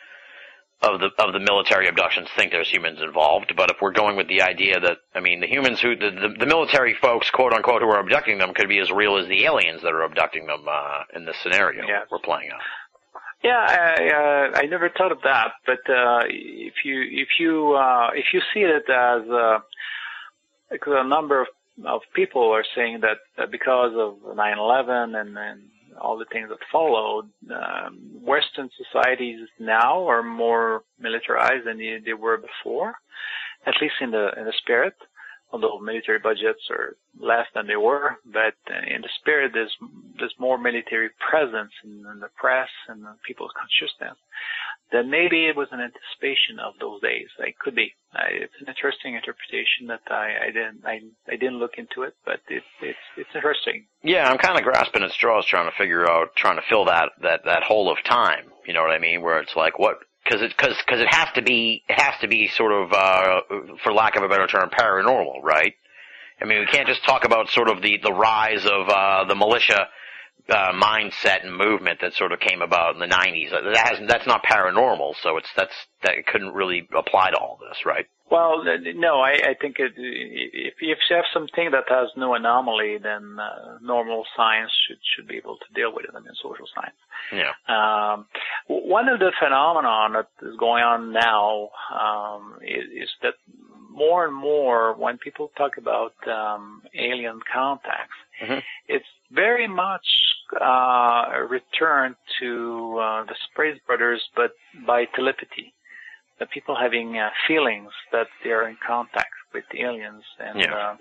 of the, of the military abductions think there's humans involved, but if we're going with the idea that, I mean, the humans who, the, the, the military folks, quote unquote, who are abducting them could be as real as the aliens that are abducting them, uh, in this scenario
yes.
we're playing out.
Yeah, I, uh, I never thought of that, but, uh, if you, if you, uh, if you see it as, uh, because a number of, of people are saying that uh, because of nine eleven and, and all the things that followed, um, Western societies now are more militarized than they, they were before, at least in the, in the spirit, although military budgets are less than they were, but in the spirit there's, there's more military presence in, in the press and in people's consciousness. Then maybe it was an anticipation of those days. It could be. I, it's an interesting interpretation that I, I didn't I, I didn't look into it, but it, it's it's interesting.
Yeah, I'm kind of grasping at straws, trying to figure out, trying to fill that that that hole of time. You know what I mean? Where it's like, what? Because it because because it has to be it has to be sort of, uh, for lack of a better term, paranormal, right? I mean, we can't just talk about sort of the the rise of uh, the militia uh, mindset and movement that sort of came about in the nineties. That has, that's not paranormal, so it's that's that it couldn't really apply to all this, right?
Well, no, I, I think it, if, if you have something that has no anomaly, then uh, normal science should should be able to deal with it. I mean, social science.
Yeah.
Um, one of the phenomena that is going on now um, is, is that more and more when people talk about um, alien contacts, mm-hmm. it's very much uh, a return to uh, the Sprague brothers, but by telepathy. The people having uh, feelings that they are in contact with aliens, and
yeah.
uh,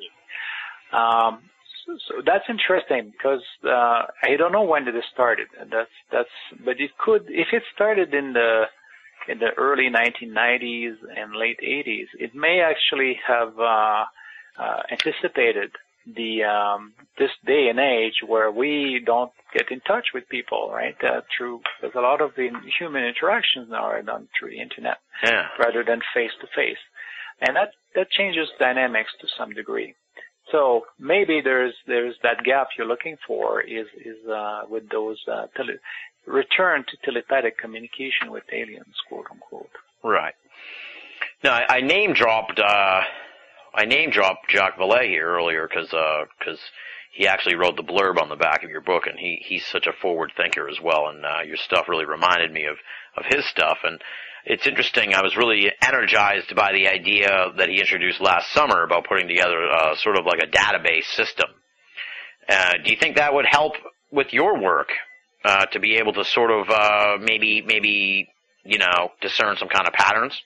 um, so, so that's interesting because uh, I don't know when did it started. That's that's, but it could, if it started in the in the early nineteen nineties and late eighties, it may actually have uh, uh, anticipated the um, this day and age where we don't get in touch with people, right? Uh, through because a lot of the human interactions now are done through the internet,
yeah.
rather than face to face. and that that changes dynamics to some degree. So maybe there's there's that gap you're looking for is is uh, with those uh, tele- return to telepathic communication with aliens, quote unquote.
Right. Now I, I name dropped uh, I name dropped Jacques Vallée here earlier because because he actually wrote the blurb on the back of your book, and he he's such a forward thinker as well, and uh, your stuff really reminded me of of his stuff. And it's interesting. I was really energized by the idea that he introduced last summer about putting together uh, sort of like a database system. Uh, do you think that would help with your work uh, to be able to sort of uh, maybe maybe you know discern some kind of patterns?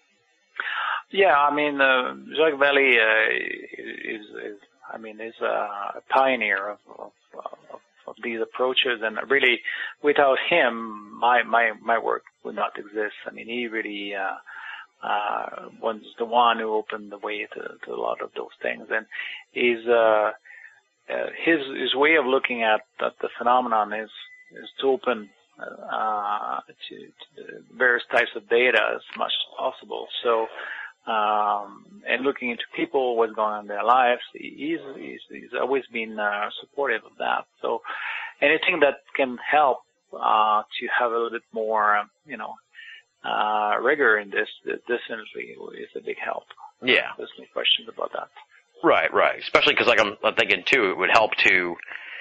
Yeah, I mean, uh, Jacques Vallée uh, is, is, I mean, is a pioneer of, of, of, of these approaches, and really, without him, my my my work would not exist. I mean, he really uh, uh, was the one who opened the way to, to a lot of those things, and he's uh, uh, his his way of looking at, at the phenomenon is is to open uh, to, to various types of data as much as possible. So. Um, and looking into people, what's going on in their lives, he's, he's, he's always been uh, supportive of that. So anything that can help uh, to have a little bit more, you know, uh, rigor in this, definitely is a big help.
Yeah.
There's no questions about that.
Right, right. Especially because, like, I'm, I'm thinking, too, it would help to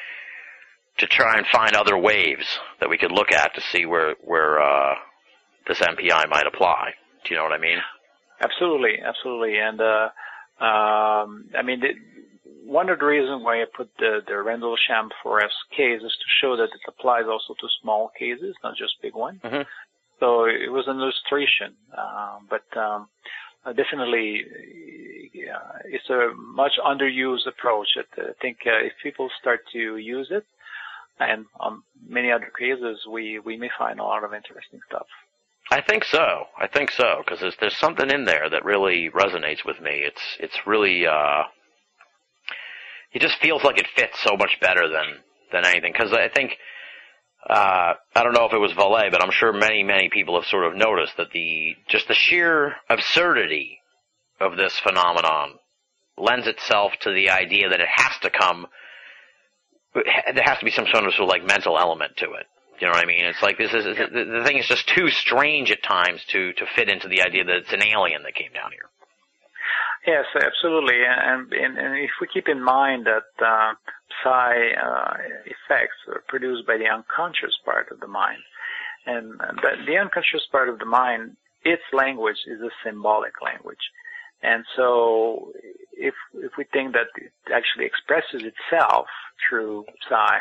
to try and find other waves that we could look at to see where, where uh, this M P I might apply. Do you know what I mean?
Absolutely, absolutely, and uh, um, I mean, the, one of the reasons why I put the, the Rendlesham four F case is to show that it applies also to small cases, not just big ones.
Mm-hmm.
So it was an illustration, uh, but um, definitely uh, it's a much underused approach. I think uh, if people start to use it, and on many other cases, we, we may find a lot of interesting stuff.
I think so. I think so because there's there's something in there that really resonates with me. It's it's really uh, it just feels like it fits so much better than than anything. Because I think uh, I don't know if it was Vallée, but I'm sure many many people have sort of noticed that the just the sheer absurdity of this phenomenon lends itself to the idea that it has to come. There has to be some sort of, sort of like mental element to it. You know what I mean? It's like this is the, the thing is just too strange at times to, to fit into the idea that it's an alien that came down here.
Yes, absolutely. And, and, and if we keep in mind that uh, psi uh, effects are produced by the unconscious part of the mind, and that the unconscious part of the mind, its language is a symbolic language. And so if if we think that it actually expresses itself through psi,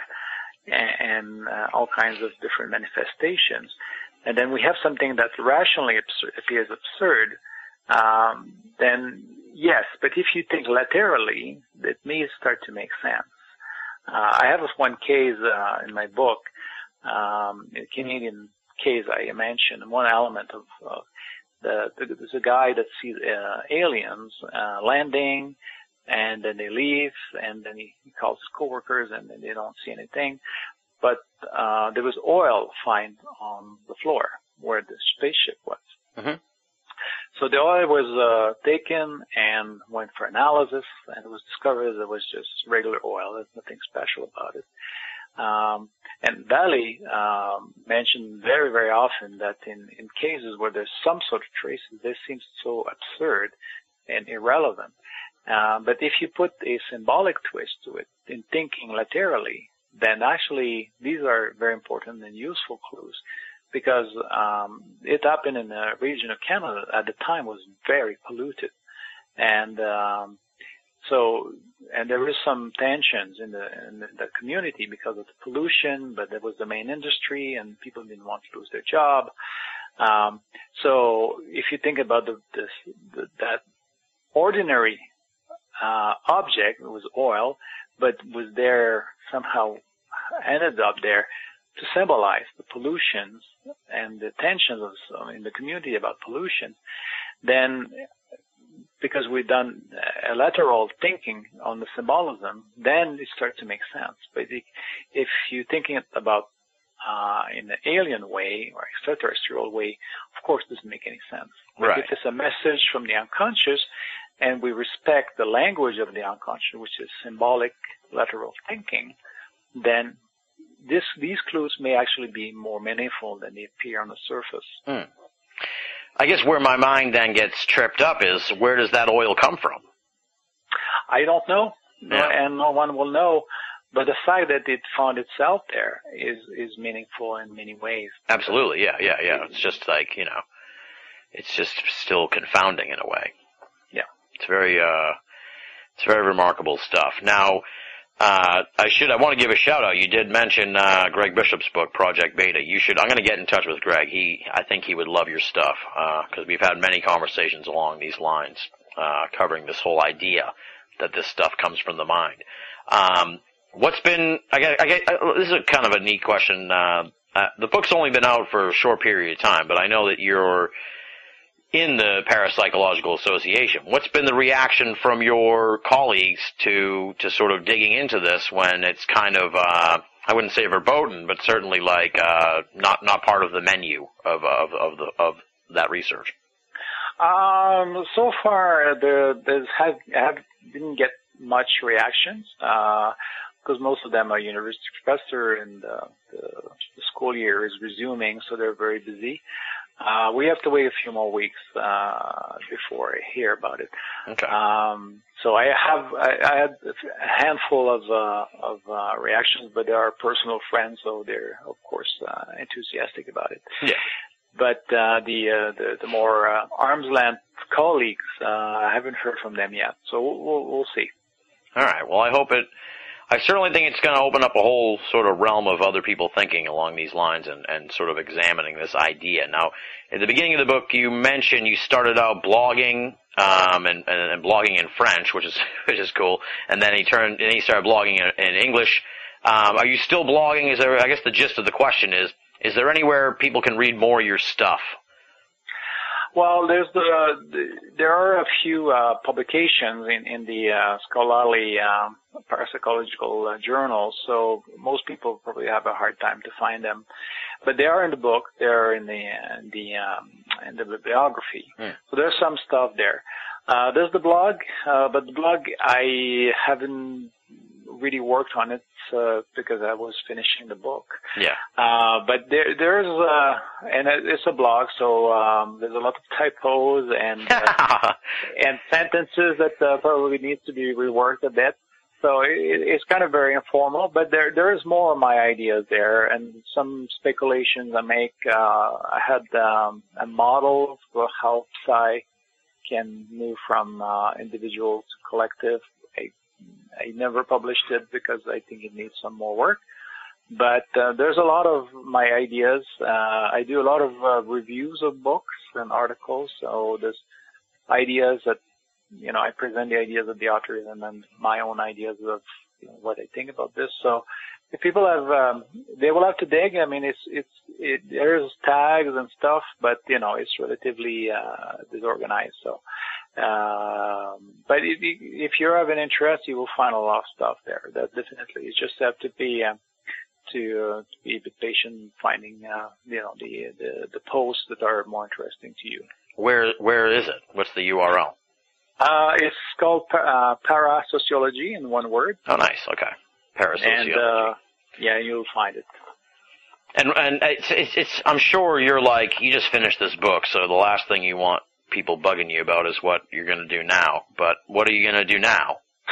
and uh, all kinds of different manifestations. And then we have something that rationally absur- appears absurd, um, then yes, but if you think laterally, it may start to make sense. Uh, I have one case uh, in my book, um, a Canadian case I mentioned, one element of uh, the, the, there's a guy that sees uh, aliens uh, landing, and then they leave, and then he, he calls his coworkers, and then they don't see anything. But uh, there was oil found on the floor where the spaceship was.
Mm-hmm.
So the oil was uh, taken and went for analysis, and it was discovered that it was just regular oil. There's nothing special about it. Um, and Vallée um, mentioned very, very often that in, in cases where there's some sort of traces, this seems so absurd and irrelevant. Uh, but if you put a symbolic twist to it in thinking laterally, then actually these are very important and useful clues because um, it happened in a region of Canada at the time was very polluted. And um, so, and there was some tensions in the, in the community because of the pollution, but there was the main industry and people didn't want to lose their job. Um, so if you think about the, this, the, that ordinary Uh, object, it was oil, but was there somehow ended up there to symbolize the pollutions and the tensions of, in the community about pollution, then because we've done a lateral thinking on the symbolism, then it starts to make sense. But if you're thinking about uh, in an alien way or extraterrestrial way, of course, doesn't make any sense. But
Right.
if it's a message from the unconscious, and we respect the language of the unconscious, which is symbolic, lateral thinking, then this, these clues may actually be more meaningful than they appear on the surface.
Hmm. I guess where my mind then gets tripped up is, where does that oil come from?
I don't know,
Yeah.
and no one will know. But the fact that it found itself there is, is meaningful in many ways.
Absolutely, yeah, yeah, yeah. It's just like, you know, it's just still confounding in a way.
Yeah.
It's very, uh, it's very remarkable stuff. Now, uh, I should, I want to give a shout out. You did mention, uh, Greg Bishop's book, Project Beta. You should, I'm going to get in touch with Greg. He, I think he would love your stuff, uh, cause we've had many conversations along these lines, uh, covering this whole idea that this stuff comes from the mind. Um, What's been, I get, I get, this is a kind of a neat question. Uh, uh, the book's only been out for a short period of time, but I know that you're in the Parapsychological Association. What's been the reaction from your colleagues to, to sort of digging into this when it's kind of, uh, I wouldn't say verboten, but certainly like, uh, not, not part of the menu of, of, of the, of that research?
Um, so far, the, the have, have, didn't get much reactions, uh, because most of them are university professors and uh, the, the school year is resuming, so they're very busy. Uh, we have to wait a few more weeks uh, before I hear about it.
Okay.
Um, so I have I, I had a handful of uh, of uh, reactions, but they are personal friends, so they're of course uh, enthusiastic about it.
Yeah.
But uh, the, uh, the the more uh, arm's length colleagues, uh, I haven't heard from them yet, so we'll we'll, we'll see.
All right. Well, I hope it. I certainly think it's going to open up a whole sort of realm of other people thinking along these lines and, and sort of examining this idea. Now, at the beginning of the book, you mentioned you started out blogging um, and, and, and blogging in French, which is which is cool, and then he turned and he started blogging in, in English. Um, are you still blogging? Is there? I guess the gist of the question is: is there anywhere people can read more of your stuff?
Well, there's the, the there are a few uh, publications in in the uh, scholarly um, parapsychological uh, journals, so most people probably have a hard time to find them. But they are in the book. They are in the in the um, in the bibliography. Mm. So there's some stuff there. Uh, there's the blog, uh, but the blog I haven't really worked on it uh, because I was finishing the book.
Yeah.
Uh, but there, there's uh, and it's a blog, so um, there's a lot of typos and uh, and sentences that uh, probably needs to be reworked a bit. So it, it's kind of very informal, but there there is more of my ideas there and some speculations I make. Uh, I had um, a model for how psi can move from uh, individual to collective. I, I never published it because I think it needs some more work. But uh, there's a lot of my ideas. Uh, I do a lot of uh, reviews of books and articles. So there's ideas that, you know, I present the ideas of the authors and then my own ideas of, you know, what I think about this. So if people have, um, they will have to dig. I mean, it's, it's, it, there's tags and stuff, but, you know, it's relatively uh, disorganized. So, um, but if, if you have an interest, you will find a lot of stuff there. That definitely. You just have to be, uh, to, uh, to be a bit patient finding, uh, you know, the, the, the posts that are more interesting to you.
Where, where is it? What's the U R L?
Uh, it's called uh, Parasociology in one word.
Oh, nice. Okay. Parasociology.
And, uh, yeah, you'll find it.
And, and it's, it's, it's, I'm sure you're like, you just finished this book, so the last thing you want people bugging you about is what you're going to do now. But what are you going to do now?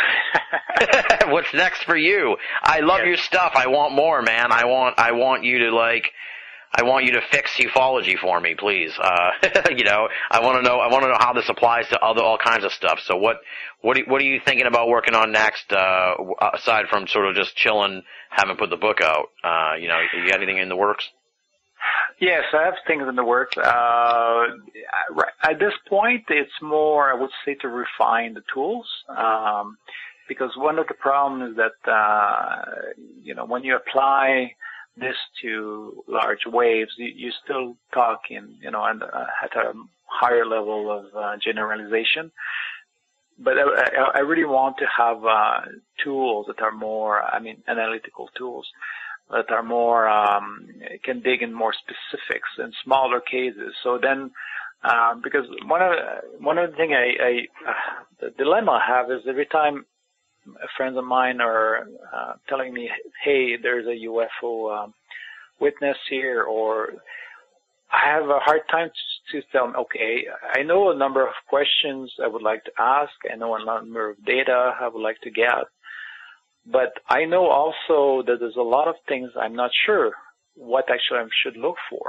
What's next for you? I love
yes.
your stuff. I want more, man. I want, I want you to like, I want you to fix ufology for me, please. Uh, you know, I want to know, I want to know how this applies to other, all kinds of stuff. So what, what, what are you thinking about working on next, uh, aside from sort of just chilling, haven't put the book out? Uh, you know, you got anything in the works?
Yes, I have things in the works. Uh, at this point, it's more, I would say, to refine the tools. Um, because one of the problems is that, uh, you know, when you apply this to large waves, you, you still talk in, you know, and, uh, at a higher level of uh, generalization. But I, I really want to have uh, tools that are more, I mean, analytical tools. that are more um, can dig in more specifics in smaller cases. So then, um, because one of one of the thing I, I uh, the dilemma I have is every time friends of mine are uh, telling me, "Hey, there's a U F O um, witness here," or I have a hard time to, to tell them, okay, I know a number of questions I would like to ask. I know a number of data I would like to get. But I know also that there's a lot of things I'm not sure what actually I should look for,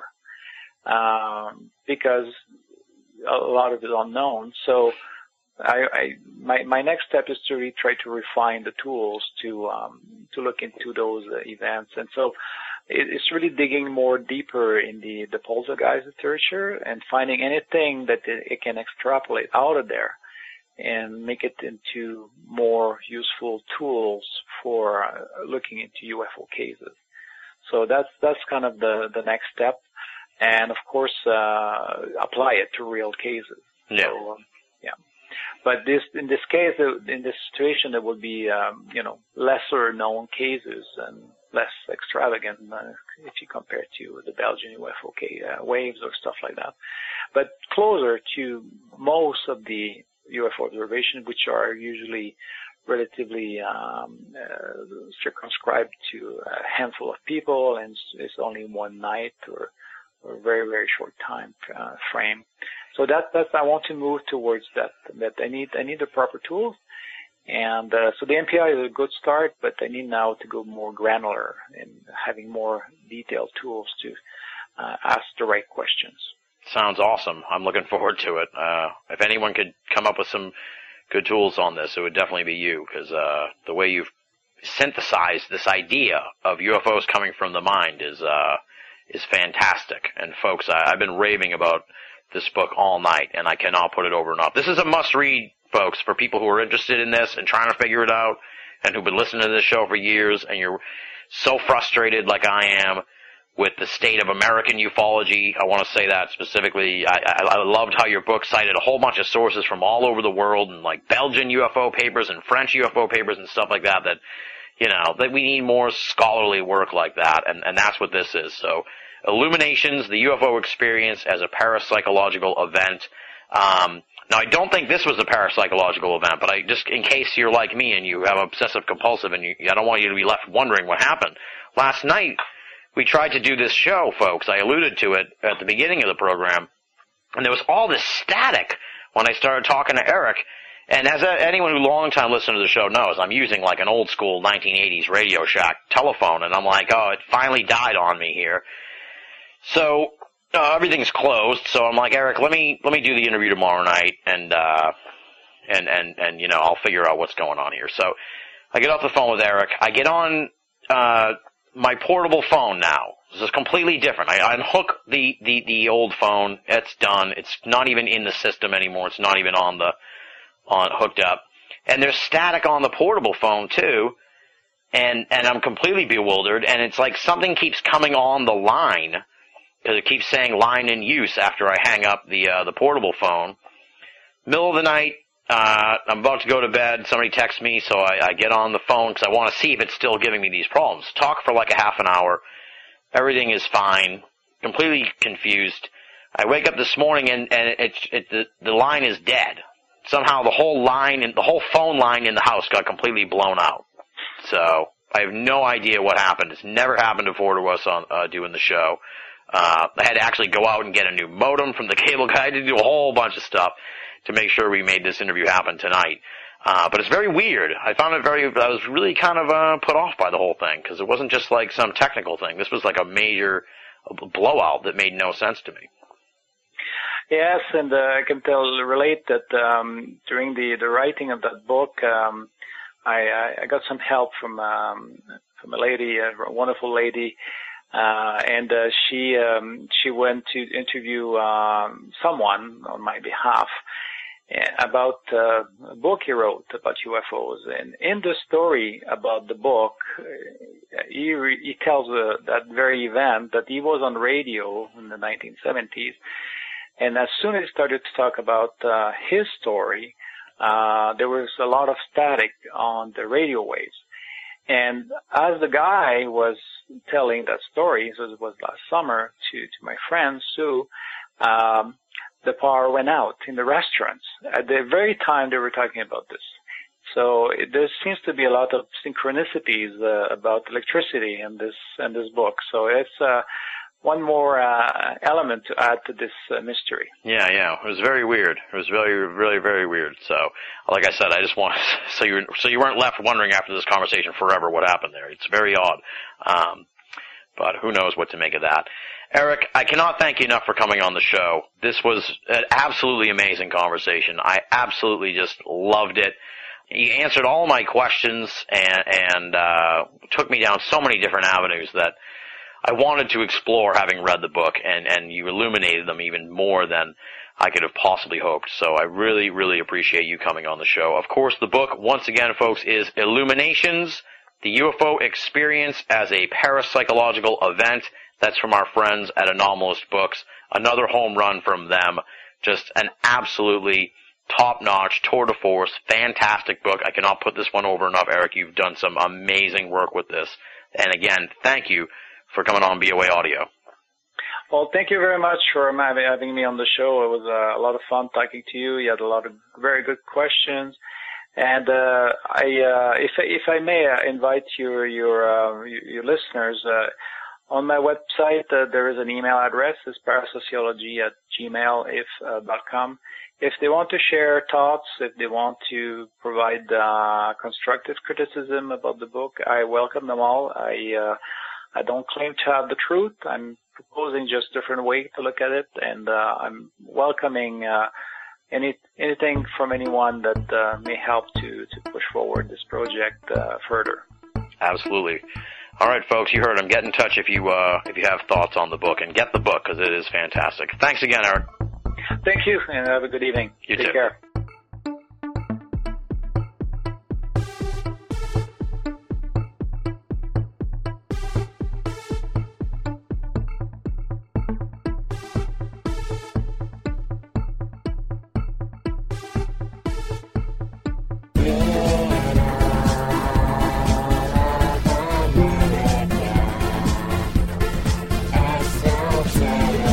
um, because a lot of it is unknown. So I, I my, my next step is to really try to refine the tools to um, to look into those uh, events. And so it, it's really digging more deeper in the, the poltergeist literature and finding anything that it, it can extrapolate out of there and make it into more useful tools for uh, looking into U F O cases. So that's that's kind of the, the next step, and of course uh, apply it to real cases.
Yeah.
So, um, yeah. But this in this case, in this situation, there will be um, you know lesser known cases and less extravagant uh, if you compare to the Belgian U F O uh, waves or stuff like that. But closer to most of the U F O observations, which are usually relatively um, uh, circumscribed to a handful of people, and it's only one night or, or a very very short time uh, frame. So that that's I want to move towards that. That I need I need the proper tools, and uh, so the M P I is a good start, but I need now to go more granular and having more detailed tools to uh, ask the right questions.
Sounds awesome. I'm looking forward to it. Uh, if anyone could come up with some good tools on this, it would definitely be you, because uh, the way you've synthesized this idea of U F Os coming from the mind is uh, is fantastic. And folks, I, I've been raving about this book all night, and I cannot put it over enough. This is a must-read, folks, for people who are interested in this and trying to figure it out, and who've been listening to this show for years, and you're so frustrated like I am with the state of American ufology. I want to say that specifically. I, I, I loved how your book cited a whole bunch of sources from all over the world, and like Belgian U F O papers and French U F O papers and stuff like that, that, you know, that we need more scholarly work like that, and, and that's what this is. So, Illuminations, the U F O experience as a parapsychological event. Um, now, I don't think this was a parapsychological event, but I just, in case you're like me and you have obsessive compulsive, and you, I don't want you to be left wondering what happened. Last night, we tried to do this show, folks. I alluded to it at the beginning of the program, and there was all this static when I started talking to Eric. And as a, anyone who long time listened to the show knows, I'm using like an old school nineteen eighties Radio Shack telephone, and I'm like, oh, it finally died on me here. So uh, everything's closed. So I'm like, Eric, let me let me do the interview tomorrow night, and uh, and and and you know, I'll figure out what's going on here. So I get off the phone with Eric. I get on uh, my portable phone now. This is completely different. I unhook the, the, the old phone. It's done. It's not even in the system anymore. It's not even on the on hooked up. And there's static on the portable phone too. And and I'm completely bewildered. And it's like something keeps coming on the line, because it keeps saying line in use after I hang up the uh, the portable phone. Middle of the night. Uh, I'm about to go to bed. Somebody texts me, so I, I get on the phone because I want to see if it's still giving me these problems. Talk for like a half an hour. Everything is fine. Completely confused. I wake up this morning and, and it's it, the, the line is dead. Somehow the whole line, and the whole phone line in the house got completely blown out. So I have no idea what happened. It's never happened before to us on uh, doing the show. Uh, I had to actually go out and get a new modem from the cable guy to do a whole bunch of stuff to make sure we made this interview happen tonight. Uh, but it's very weird. I found it very, I was really kind of uh, put off by the whole thing, because it wasn't just like some technical thing. This was like a major blowout that made no sense to me.
Yes, and uh, I can tell, relate that um, during the, the writing of that book, um, I, I got some help from um, from a lady, a wonderful lady, uh, and uh, she um, she went to interview um, someone on my behalf about uh, a book he wrote about U F Os. And in the story about the book, he, re- he tells uh, that very event that he was on radio in the nineteen seventies. And as soon as he started to talk about uh, his story, uh, there was a lot of static on the radio waves. And as the guy was telling that story, so it was last summer, to, to my friend Sue, um, the power went out in the restaurants at the very time they were talking about this. So it, there seems to be a lot of synchronicities uh, about electricity in this in this book. So it's uh, one more uh, element to add to this uh, mystery.
Yeah, yeah, it was very weird. It was very, really, very weird. So, like I said, I just want so you so you weren't left wondering after this conversation forever what happened there. It's very odd, um, but who knows what to make of that. Eric, I cannot thank you enough for coming on the show. This was an absolutely amazing conversation. I absolutely just loved it. You answered all my questions and, and uh, took me down so many different avenues that I wanted to explore having read the book, and, and you illuminated them even more than I could have possibly hoped. So I really, really appreciate you coming on the show. Of course, the book, once again, folks, is Illuminations, the U F O Experience as a Parapsychological Event. That's from our friends at Anomalist Books. Another home run from them. Just an absolutely top-notch, tour de force, fantastic book. I cannot put this one over enough, Eric. You've done some amazing work with this. And again, thank you for coming on B O A Audio.
Well, thank you very much for having me on the show. It was uh, a lot of fun talking to you. You had a lot of very good questions. And uh, I, uh, if, if I may uh, invite your, your, uh, your listeners, uh, on my website, uh, there is an email address. It's parasociology at gmail if, uh, dot com. If they want to share thoughts, if they want to provide uh, constructive criticism about the book, I welcome them all. I uh, I don't claim to have the truth. I'm proposing just different way to look at it, and uh, I'm welcoming uh, any anything from anyone that uh, may help to, to push forward this project uh, further.
Absolutely. All right, folks, you heard him. Get in touch if you uh, if you have thoughts on the book, and get the book because it is fantastic. Thanks again, Eric.
Thank you, and have a good evening.
You
Take
too.
care.
Yeah.